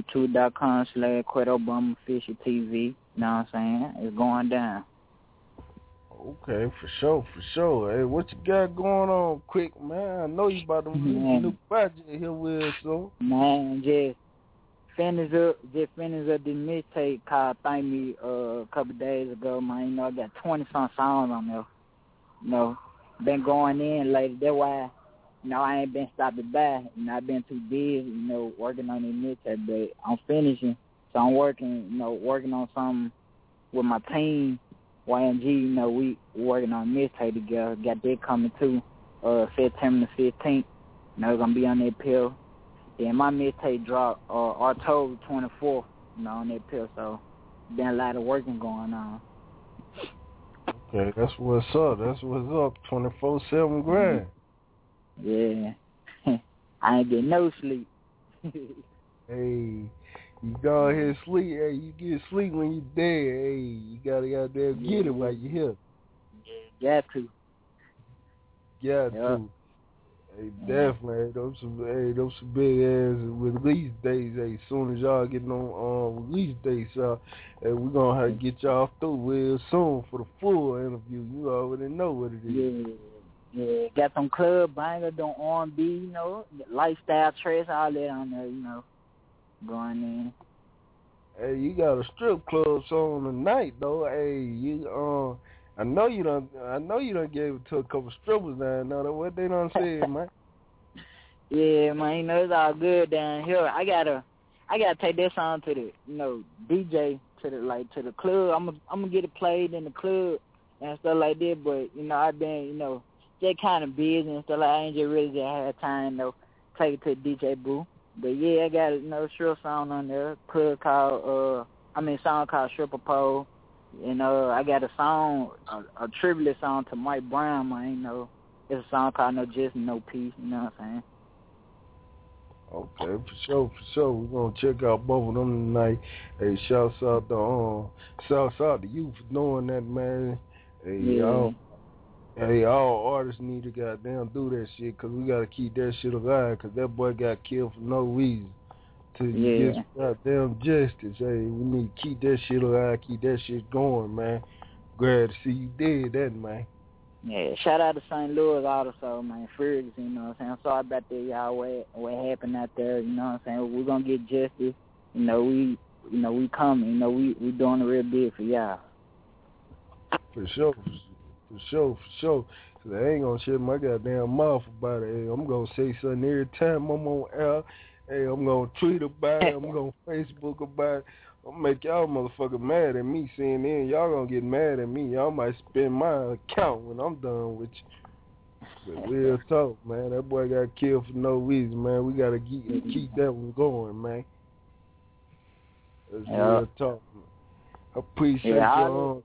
YouTube.com/QuittObamaOfficialTV. You know what I'm saying? It's going down. Okay, for sure. Hey, what you got going on, Quick, man? I know you about to release a new project here with us, so. Man, just finish up the mixtape called Thank Me a couple days ago, man. You know, I got 20-some songs on there. You know, been going in lately. That's why, you know, I ain't been stopping by. You know, I've been too busy, you know, working on the mixtape, but I'm finishing. So I'm working on something with my team, YMG. You know, we working on a mixtape together. Got that coming too, September the 15th. You know, it's gonna be on that pill. Then my mixtape drop October 24th. You know, on that pill. So been a lot of working going on. Okay, that's what's up. 24/7 grind. Yeah, I ain't getting no sleep. Hey. You go ahead and sleep. Hey, you get sleep when you dead. Hey, you gotta goddamn get it while you here. Yeah, got to. Hey, definitely. Those some big ass release days. Hey, as soon as y'all getting on release dates, hey, we're gonna have to get y'all through real soon for the full interview. You already know what it is. Yeah. Got some club banger, doing R&B, you know, lifestyle tracks, all that on there, you know. Going in. Hey, you got a strip club song tonight though. Hey, I know you done gave it to a couple strippers down there. What they done said, man? Yeah, man, you know it's all good down here. I gotta take that song to the, you know, DJ to the club. I'm gonna get it played in the club and stuff like that. But you know, I've been, you know, just kind of busy and stuff like. I ain't just really just had time, you know, take it to the DJ booth. But yeah, I got a strip song on there, song called Stripper Pole. And I got a song, a tribute song to Mike Brown, man, you know. It's a song called No Justice, No Peace, you know what I'm saying? Okay, for sure. We're gonna check out both of them tonight. Hey, shouts out to you for doing that, man. Hey, all artists need to goddamn do that shit, because we got to keep that shit alive, because that boy got killed for no reason. To get goddamn justice. Hey, we need to keep that shit alive, keep that shit going, man. Glad to see you did that, man. Yeah, shout out to St. Louis also, man. Ferguson, you know what I'm saying? I'm sorry about that, y'all, what happened out there, you know what I'm saying? We're going to get justice. You know, we coming. You know, we doing the real big for y'all. For sure. 'Cause I ain't gonna shut my goddamn mouth about it. Hey, I'm gonna say something every time I'm on air. Hey, I'm gonna tweet about it. I'm gonna Facebook about it. I'm gonna make y'all motherfucker mad at me. Seeing then, y'all gonna get mad at me. Y'all might spend my account when I'm done with you. But real talk, man. That boy got killed for no reason, man. We gotta keep that one going, man. That's real talk, man. I appreciate you.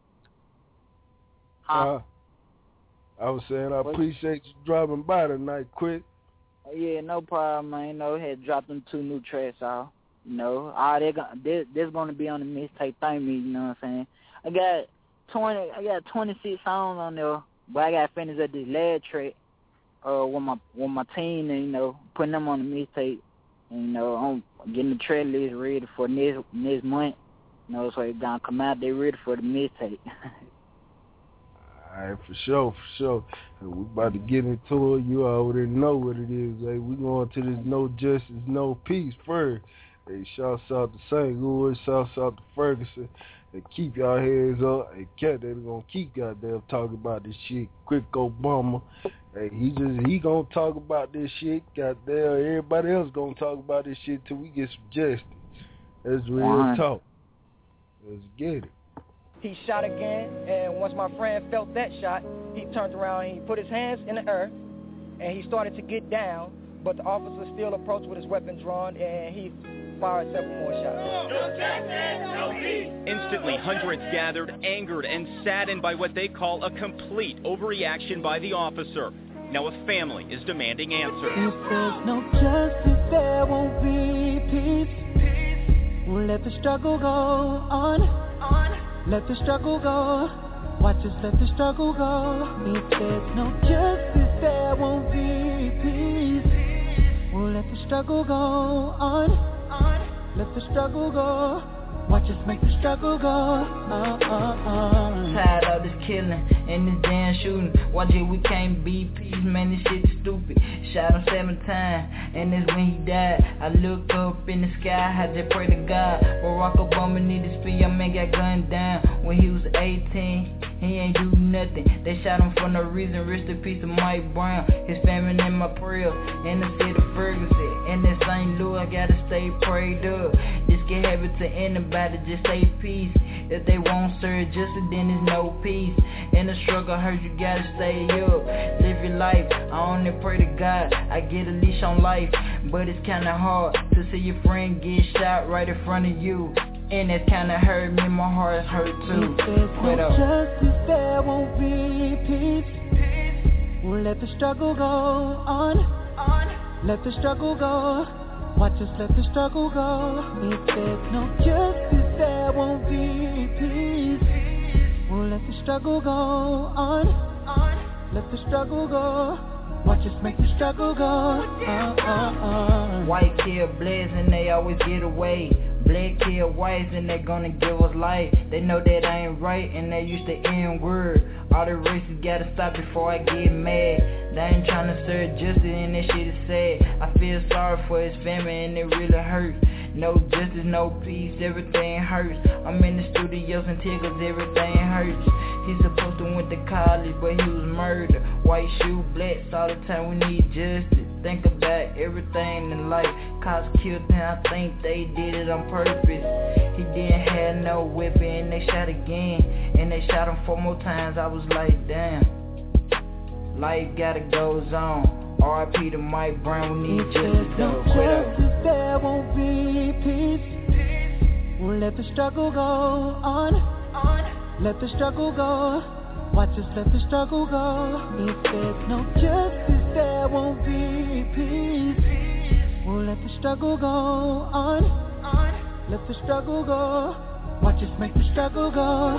I was saying I appreciate you dropping by tonight, quick. Yeah, no problem, man. You know, had dropped them 2 new tracks off. You know, this gonna be on the mixtape thing, you know what I'm saying? I got 26 songs on there, but I got finished at this last track with my team, and you know, putting them on the mixtape. And, you know, I'm getting the track list ready for next month. You know, so it's gonna come out. They ready for the mixtape. All right, for sure. We about to get into it. You already know what it is. Hey, we going to this No Justice, No Peace first. Hey, shouts out to St. Louis, shouts out to Ferguson. Hey, keep y'all heads up. Hey, Cat, they gonna keep goddamn talking about this shit. Quick Obama. Hey, he gonna talk about this shit. Goddamn, everybody else gonna talk about this shit till we get some justice. That's real talk. Let's get it. He shot again, and once my friend felt that shot, he turned around and he put his hands in the earth, and he started to get down, but the officer still approached with his weapon drawn, and he fired several more shots. Instantly, hundreds gathered, angered and saddened by what they call a complete overreaction by the officer. Now a family is demanding answers. If there's no justice, there won't be peace. We'll let the struggle go on. Let the struggle go. Watch us let the struggle go. If there's no justice, there won't be peace. We'll let the struggle go on. Let the struggle go. Watch us make the struggle go. Tired of this killing and this damn shooting. Watch it, we can't be peace, man, this shit is stupid. Shot him 7 times, and that's when he died. I looked up in the sky, I just pray to God. Barack Obama need to speak, your man got gunned down when he was 18. He ain't do nothing. They shot him for no reason. Rest in peace of Mike Brown. His family in my prayer. In the city of Ferguson. In that St. Louis, I gotta stay prayed up. This can happen to anybody. Just say peace. If they won't serve justice, then there's no peace. In the struggle, I heard you gotta stay up. Live your life. I only pray to God I get a leash on life. But it's kinda hard to see your friend get shot right in front of you. And it kinda hurt me, my heart hurt too. If there's no justice, there won't be peace. We'll let the struggle go on. Let the struggle go. Watch us let the struggle go. If there's no justice, there won't be peace. We'll let the struggle go on. Let the struggle go. Watch us make the struggle go. White kill blacks and they always get away. Black kill whites and they gonna give us light. They know that I ain't right and they use the N-word. All the races gotta stop before I get mad. They ain't tryna serve justice and that shit is sad. I feel sorry for his family and it really hurts. No justice, no peace, everything hurts. I'm in the studios and tickles, everything hurts. He's supposed to went to college, but he was murdered. White shoe, blacks, all the time we need justice. Think about everything in life. Cops killed him, I think they did it on purpose. He didn't have no weapon and they shot again. And they shot him 4 more times, I was like, damn. Life gotta goes on. R.I.P. to Mike Brown, we need justice, though. Justice, there won't be peace. We'll let the struggle go on. Let the struggle go. Watch us let the struggle go. If there's no justice, there won't be peace. We'll let the struggle go on. Let the struggle go. Watch us make the struggle go.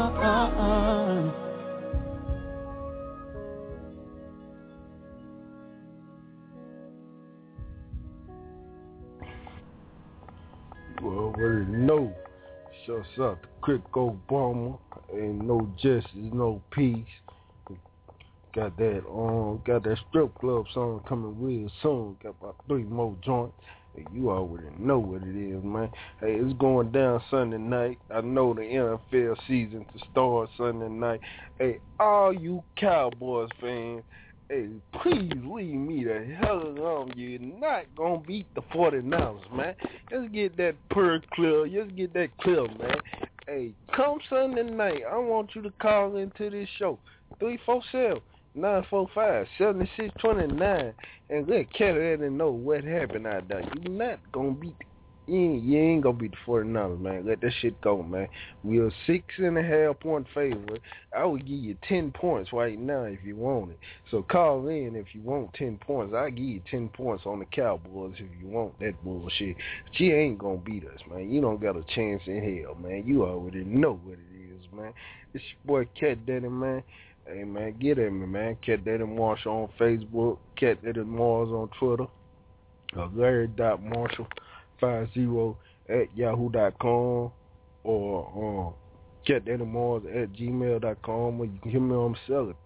You already know. Shouts out to Quick Obama. Ain't no justice, no peace. Got that strip club song coming real soon. Got about 3 more joints. You already know what it is, man. Hey, it's going down Sunday night. I know the NFL season to start Sunday night. Hey, all you Cowboys fans, hey, please leave me the hell alone. You're not going to beat the 49ers, man. Just get that clear. Just get that clear, man. Hey, come Sunday night, I want you to call into this show. 347-945-7629 and let Kelly know what happened out there. You not going to beat you ain't gonna beat the 49ers, man. Let that shit go, man. We are 6.5 point favorite. I would give you 10 points right now if you want it. So call in if you want 10 points. I'll give you 10 points on the Cowboys if you want that bullshit. But you ain't gonna beat us, man. You don't got a chance in hell, man. You already know what it is, man. It's your boy Cat Daddy, man. Hey, man, get at me, man. Cat Daddy Marshall on Facebook. Cat Daddy Mars on Twitter. Larry.Marshall50@yahoo.com or catdaddymars@gmail.com, or you can hear me on my cell at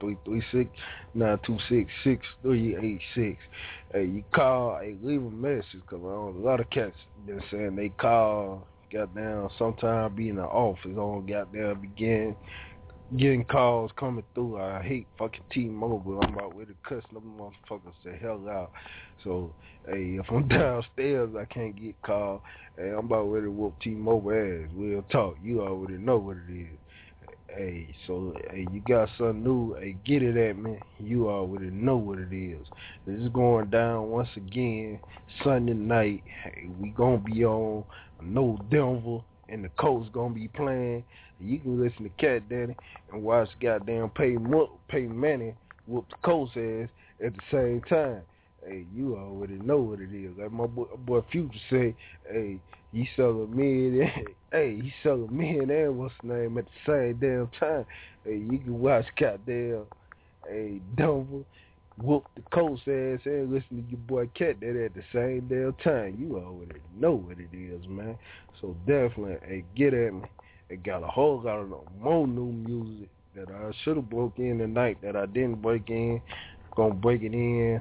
336-926-6386. Hey, you call, hey, leave a message, because a lot of cats been saying they call, goddamn, sometime be in the office on goddamn begin getting calls coming through. I hate fucking T-Mobile. I'm about ready to cuss them motherfuckers the hell out. So, hey, if I'm downstairs, I can't get called. Hey, I'm about ready to whoop T-Mobile ass. We'll talk. You already know what it is. Hey, so, hey, you got something new. Hey, get it at me. You already know what it is. This is going down once again Sunday night. Hey, we gonna be on. I know Denver and the Colts gonna be playing. You can listen to Cat Daddy and watch goddamn Peyton Manning whoop the Colts ass at the same time. Hey, you already know what it is. Like my boy Future say, hey, he selling mid, hey, he selling mid and what's the name at the same damn time. Hey, you can watch goddamn, hey, Denver whoop the Colts ass and listen to your boy Cat Daddy at the same damn time. You already know what it is, man. So definitely, hey, get at me. It got a whole lot of more new music that I should have broke in tonight that I didn't break in. Gonna break it in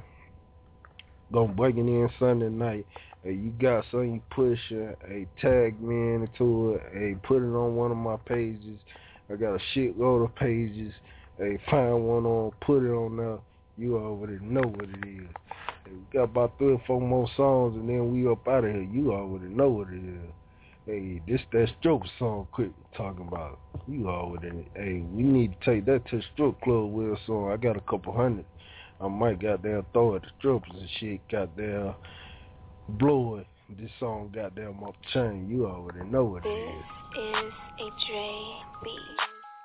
Sunday night. Hey, you got something you pushing, hey, tag me into it, hey, put it on one of my pages. I got a shitload of pages. Hey, find one on, put it on there. You already know what it is. Hey, we got about 3 or 4 more songs and then we up out of here. You already know what it is. Hey, this that stroke song quick talking about. You already, hey, we need to take that to the strip club with song. I got a couple hundred. I might goddamn throw at the strippers and shit, goddamn blow it. This song goddamn off the chain. You already know what it is. This is a Dre beat.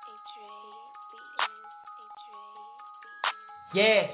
Yeah.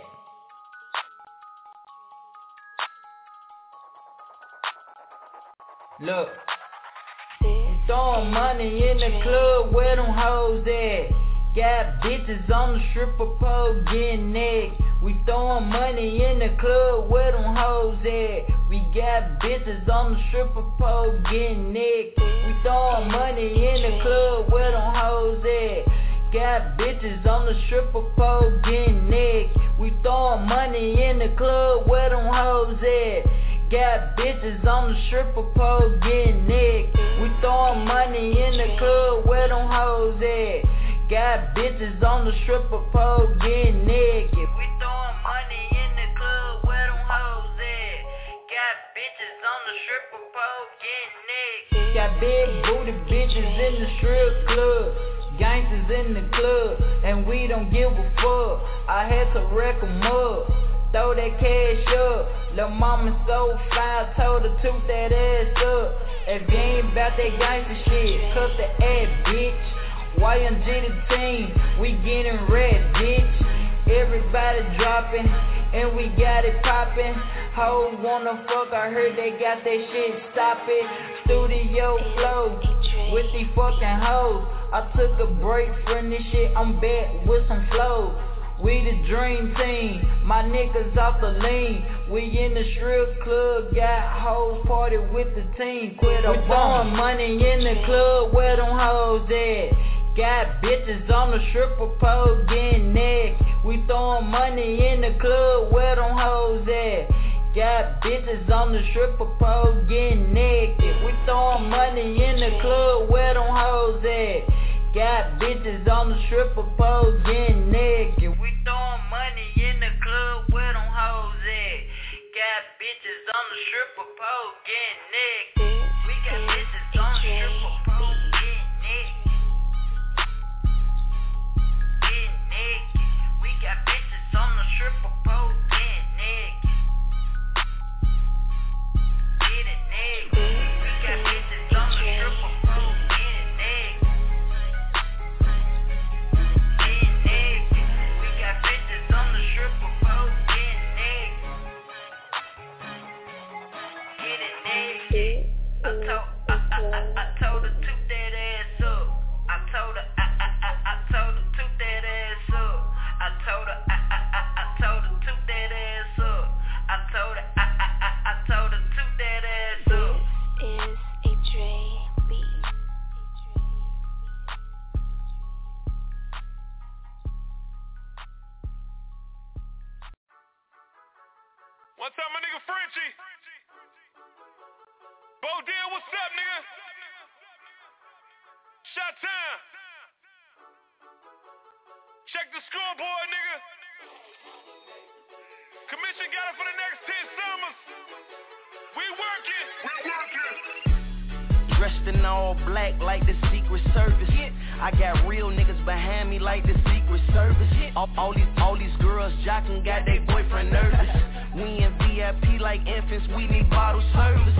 Look. Throwing money in the club, where them hoes at? Got bitches on the stripper pole getting neck. We throwing money in the club, where them hoes at? We got bitches on the stripper pole getting neck. We throwing money in the club, where them hoes at? Got bitches on the stripper pole getting neck. We throwing money in the club, where them hoes at? Got bitches on the stripper pole getting neck. We throwing money in the club, where them hoes at? Got bitches on the stripper pole getting naked. We throwing money in the club, where them hoes at? Got bitches on the stripper pole getting naked. Got big booty bitches in the strip club, gangsters in the club, and we don't give a fuck. I had to wreck 'em up. Throw that cash up. Lil' mama so fine, told her toot that ass up. If you ain't about that gangsta shit, cut the ass, bitch. YMG the team, we getting red, bitch. Everybody dropping, and we got it poppin'. Hoes wanna fuck, I heard they got that shit, stop it. Studio flow, with these fucking hoes. I took a break from this shit, I'm back with some flows. We the dream team, my niggas off the lean. We in the strip club, got hoes party with the team. Quit a throwing money in the club, where them hoes at? Got bitches on the stripper pole getting neck. We throwing money in the club, where them hoes at? Got bitches on the stripper pole getting naked. We throwing money in the club where them hoes at. Got bitches on the stripper pole getting naked. We throwing money in the club where them hoes at. Got bitches on the stripper pole getting naked. We got bitches on the stripper pole getting naked. Getting naked. We got bitches on the stripper pole getting naked. Getting naked. We got bitches on the stripper pole getting naked. Getting naked. We got bitches on the stripper pole getting naked. Getting naked. I told her toot that ass up. I told her toot that ass up. I told her toot that ass up. I told her toot that ass up. This is a Dre beat. One time my nigga Frenchie. Bo Deal, what's up, nigga? Shot time. Check the scoreboard, nigga. Commission got it for the next 10 summers. We working. Dressed in all black like the Secret Service. I got real niggas behind me like the Secret Service. All these girls jocking got they boyfriend nervous. We in VIP like infants, we need bottle service.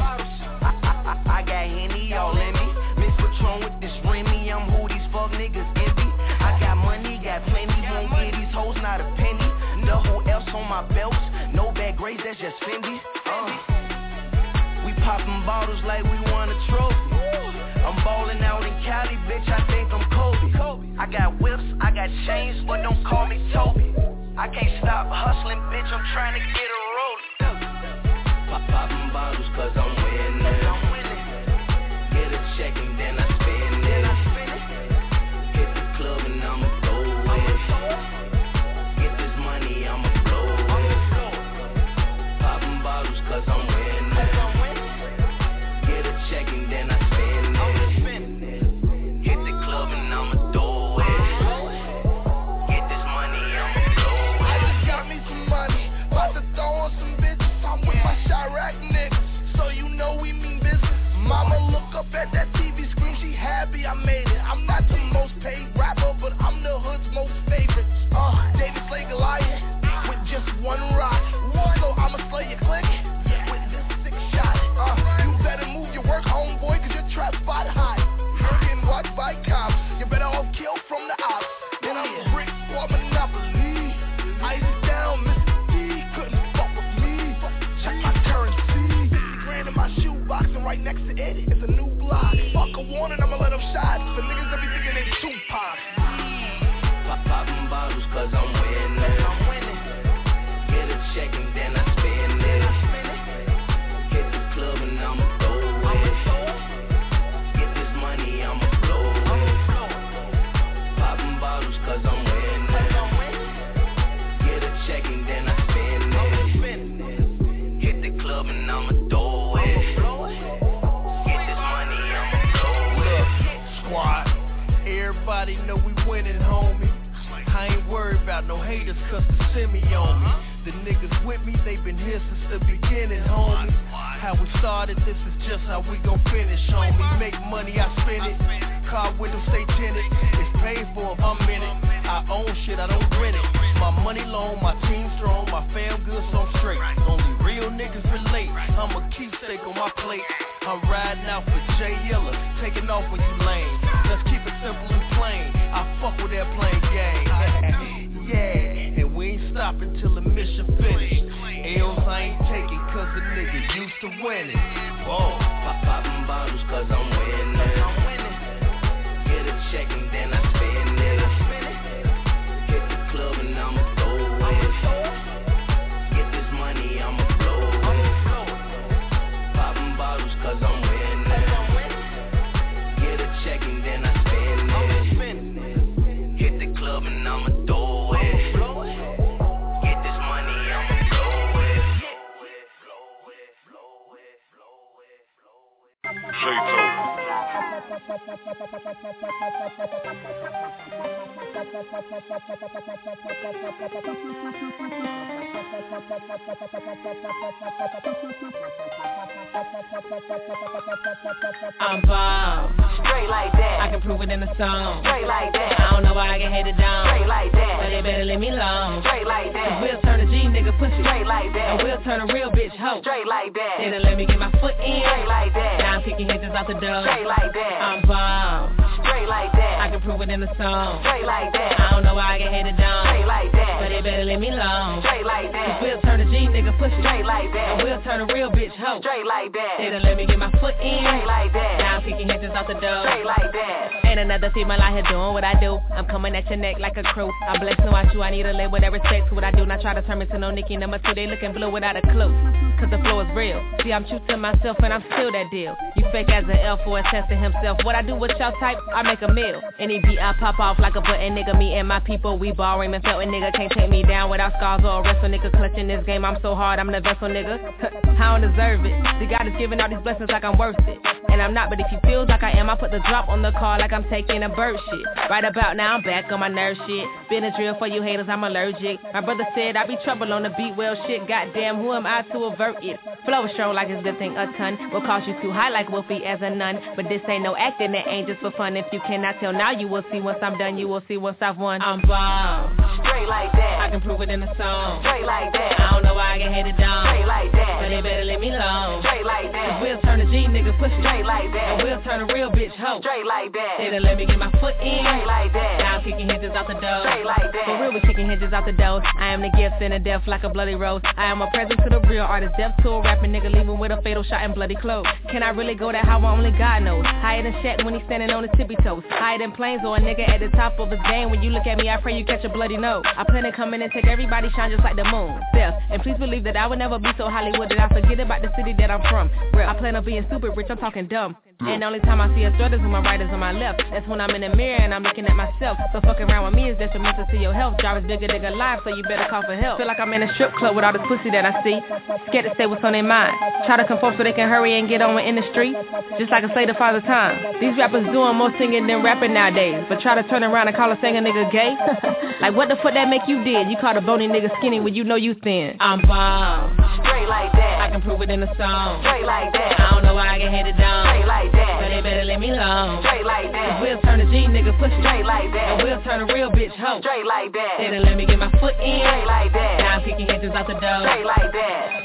I got Henny all in me. Mix Patron with this Remy, I'm who these fuck niggas envy. I got money, got plenty, won't get these hoes not a penny. No who else on my belts, no bad grades, that's just Fendi. We popping bottles like we won a trophy. I'm ballin' out in Cali, bitch, I think I'm Kobe. I got whips, I got chains, but don't call me Toby. I can't stop hustling, bitch, I'm trying to get a roll. Popping bottles cause I'm winning. Get a check and then I spend it. Hit the club and I'ma throw it. Get this money, I'ma blow it. Popping bottles cause I'm winning. Get a check and then I spend it. Hit the club and I'ma throw it. Get this money, I'ma blow it. I just got me some money, about to throw on some bitches. I'm with my Chirac niggas, so you know we mean business. Mama look up at that TV screen, she happy I made it. I'm not the most paid rapper, but I'm the hood's most favorite. David Slay Goliath with just one rock. So I'ma slay your clique with this 6 shot. You better move your work, homeboy, cause your trap spot high. You're getting watched by cops, you better all kill from the ops. Then I'm a brick for Monopoly. Ice down, Mr. D, couldn't fuck with me. Check my currency, 50 grand in my shoebox, and right next to it is a new block. Fuck a warning, I'ma let them shot. The niggas that be thinking they Tupac. Popping bottles cause I'm winning. Get a check and then I spend it. Hit the club and I'ma throw it. Get this money, I'ma blow it. Popping bottles cause I'm winning. Get a check and then I spend it. Hit the club and I'ma throw it. Get this money, I'ma blow it. Squad, everybody know we winning, homie. I ain't worried about no haters cause they send me on me. The niggas with me, they been here since the beginning, homie. How we started, this is just how we gon' finish, homie. Make money, I spend it. Car windows stay tinted. It's paid for if I'm in it. I own shit, I don't rent it. My money long, my team strong, my fam good, so I'm straight. Only real niggas relate. I'm a keepsake on my plate. I'm riding out for Jay Yella, taking off when you lame. Let's keep it simple and plain. I fuck with airplane gang. Yeah, and we ain't stopping till the mission finished. L's I ain't taking cause the nigga used to winning. Whoa, popping bottles cause I'm winning. Get a check and then I spend it. Hit the club and I'ma throw it. Get this money, I'ma blow it. Popping bottles cause I'm winning. Get a check and then I spend it. Hit the club and I'ma throw it. Get this money, I'ma blow it. I'm bomb, straight like that. I can prove it in the song, straight like that. I don't know why I get hated down, straight like that. But they better leave me alone, straight like that. Cause we'll turn a G nigga pussy, straight like that. And we'll turn a real bitch hoe, straight like that. They done let me get my foot in, straight like that. Now I'm kicking hinges out the door, straight like that. I'm bomb, straight like that. I can prove it in the song, straight like that. I don't know why I get hated down, straight like that. But they better leave me alone, straight like that. Cause we'll turn a G nigga pussy, straight like that. And we'll turn a real bitch hoe, straight like that. They done let me get my foot in, straight like that. Now I'm kicking hinges out the door, straight like that. Ain't another female out here doing what I do. I'm coming at your neck like a crew. I'm blessed to watch you. I need a label that respects what I do. Not try to turn me to no Nicki number 2. They looking blue without a clue. Cause the flow is real. See, I'm true to myself and I'm still that deal. You fake as an L for attesting himself. What I do with y'all type, I make a meal. Any beat I pop off like a button, nigga. Me and my people, we ball Raymond Felton, nigga. Can't take me down without scars or a wrestle, nigga. Clutching this game, I'm so hard, I'm the vessel, nigga. I don't deserve it. See, God is giving all these blessings like I'm worth it. And I'm not, but if he feels like I am, I put the drop on the car like I'm taking a bird shit. Right about now, I'm back on my nerve shit. Been a drill for you haters, I'm allergic. My brother said I be trouble on the beat, well shit. Goddamn, who am I to avert it? Flow strong like it's good thing a ton. Will cost you too high like Wolfie as a nun. But this ain't no acting, it ain't just for fun. If you cannot tell now, you will see once I'm done. You will see once I've won. I'm bomb, straight like that. I can prove it in the song, straight like that. I don't know why I get hated down, straight like that. But they better leave me alone, straight like that. Cause we'll turn a G nigga pussy, straight like that. And we'll turn a real bitch hoe, straight like that. They done let me get my foot in, straight like that. Now I'm kicking hinges out the door, straight like that. For real, we kicking hinges out the door. I am the gift and the death like a bloody rose. I am a present to the real artist, death to a rapping nigga, leaving with a fatal shot and bloody clothes. Can I really go that how only God knows? Higher than Shaq when he's standing on his tippy toes. Higher than planes or a nigga at the top of his game. When you look at me, I pray you catch a bloody nose. I plan to come in and take everybody shine just like the moon. Death, and please believe that I would never be so Hollywood that I forget about the city that I'm from. Real, I plan on being super rich, I'm talking dumb. And the only time I see a strut is when my right is on my left. That's when I'm in the mirror and I'm looking at myself. So fucking around with me is detrimental to your health. Job is bigger than life, so you better call for help. Feel like I'm in a strip club with all this pussy that I see. Scared to say what's on their mind. Try to conform so they can hurry and get on in the street. Just like a slave to father time. These rappers doing more singing than rapping nowadays. But try to turn around and call a singer nigga gay. Like what the fuck that make you did? You call a bony nigga skinny when you know you thin. I'm bomb, straight like that. I can prove it in the song, straight like that. I don't know why I get hated down, straight like that. But they better leave me alone, straight like that. Cause we'll turn a G nigga pussy, straight like that. And we'll turn a real bitch hoe, straight like that. They done let me get my foot in, straight like that. Now I'm kicking hinges out the door, straight like that.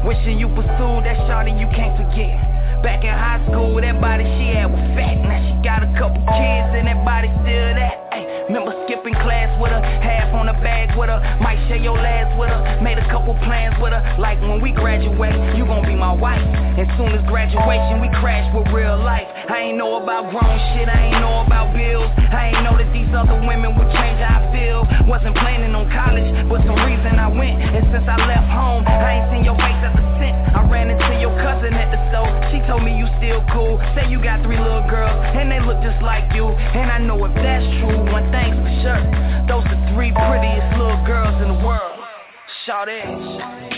Wishing you pursued that shawty you can't forget. Back in high school, that body she had was fat. Now she got a couple kids and that body still that. Ay, remember skipping class with her, half on the bag with her. Might share your last with her, made a couple plans with her. Like when we graduate, you gon' be my wife. As soon as graduation, we crash with real life. I ain't know about grown shit, I ain't know about bills. I ain't know that these other women would change how I feel. Wasn't planning on college, but some reason I went. And since I left home, I ain't seen your face ever since. I ran into your cousin at the store. She told me you still cool. Say you got 3 little girls, and they look just like you. And I know if that's true, one thing's for sure. Those are 3 prettiest little girls in the world. Shout it.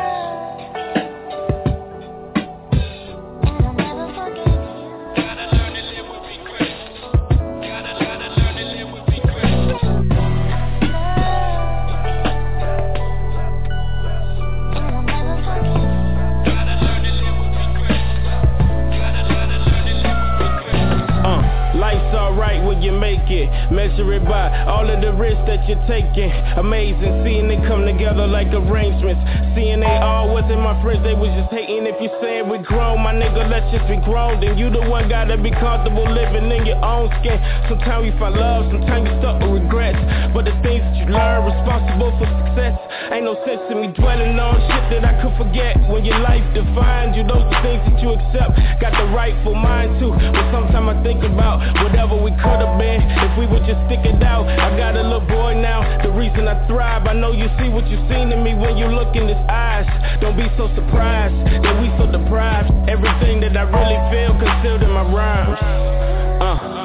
Life's alright when you make it. Measure it by all of the risks that you're taking. Amazing, seeing it come together like arrangements. Seeing they all wasn't my friends, they was just hating. If you said we grown, my nigga, let's just be grown. Then you the one gotta be comfortable living in your own skin. Sometimes you find love, sometimes you stuck with regrets. But the things that you learn, responsible for success. Ain't no sense in me dwelling on shit that I could forget. When your life defines you, those are things that you accept. Got the rightful mind too. But sometimes I think about whatever we could've been if we would just stick it out. I got a little boy now, the reason I thrive. I know you see what you seen in me when you look in his eyes. Don't be so surprised that we so deprived. Everything that I really feel concealed in my rhymes.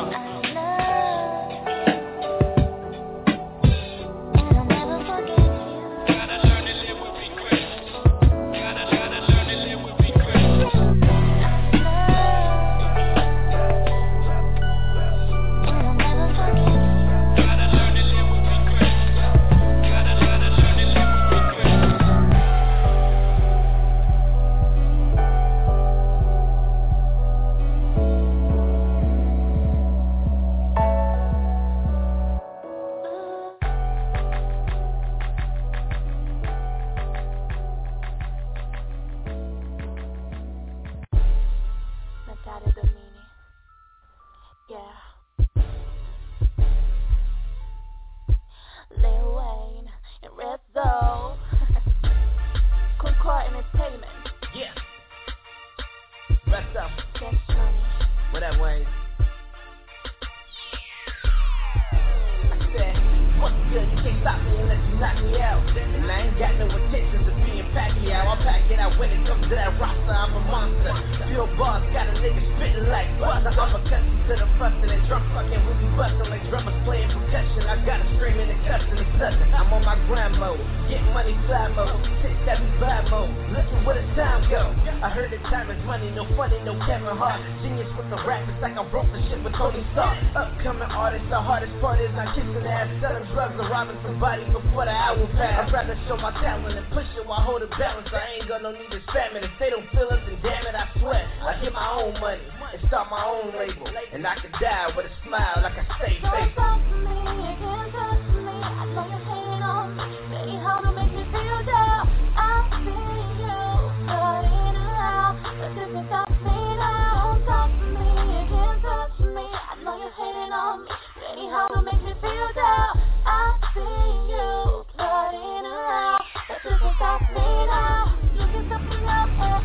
Show my talent and push it while holding balance. I ain't got no need to spam it. If they don't feel it, then damn it, I swear I get my own money and start my own label. And I can die with a smile like I stay faithful. Don't talk to me, you can't touch me. I know you're hating on me. Baby, how to make me feel down. I see you running around, but this ain't stop me now. Don't talk to me, you can't touch me. I know you're hating on me. Baby, how to make me feel down. I see you running around, but this ain't stop me now. You can stop me now,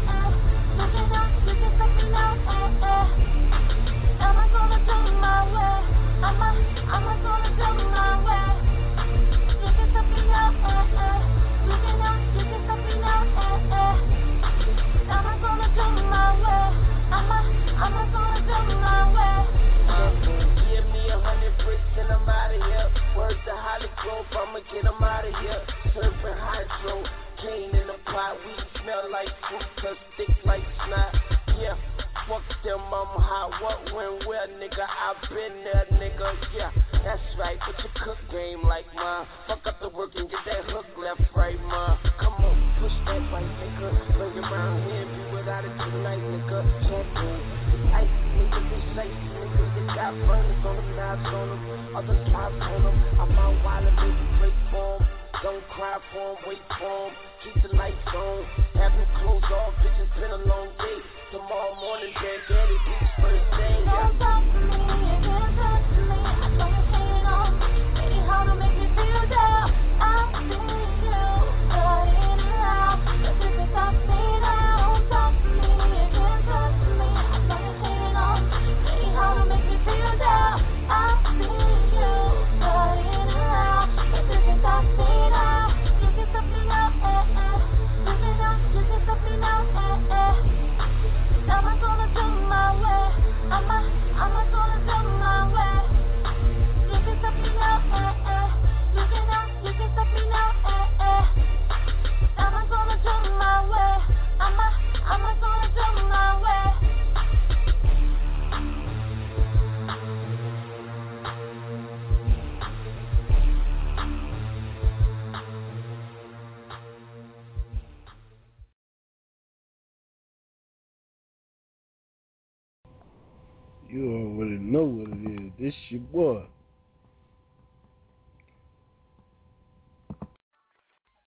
you can stop me now, Am I gonna do my way? Am I gonna do my way? You can stop me now, you can stop me now, Am I gonna do my way? Am I gonna do my way? Give me 100 bricks and I'm out of here. Word to Holly Grove, I'ma get them out of here. Surfing hydro, cane in the pot. We smell like fruit, cause thick like snot. Yeah, fuck them, I'm hot. What, when, where, nigga? I've been there, nigga. Yeah, that's right, but your cook game like mine. Fuck up the work and get that hook left, right, man. Come on, push that right, nigga. Bring it around here and be without it tonight, nigga. Champion, ice, nigga, be safe, nigga. Got burners on them, knives on them, other lives on them. I'm out wild and baby break for them. Don't cry for him, wait for him. Keep the lights on. Have him clothes off, bitch, it's been a long day. Tomorrow morning, daddy, beats first thing. Don't talk to me, you can't touch me. I know you're hanging on. Maybe how to make me feel down. I see you, but in and out. But this is how me now. Don't talk to me, you can't touch me. I know you're hanging on. Maybe how to make me feel down. I see you, but in and out. But this is how me now. You can stop me now, You can stop me now, I'm gonna do my way. I'm gonna do my way. You can stop me now, You can stop me now, I'm gonna do my way. I'm gonna do my way. You already know what it is. This your boy,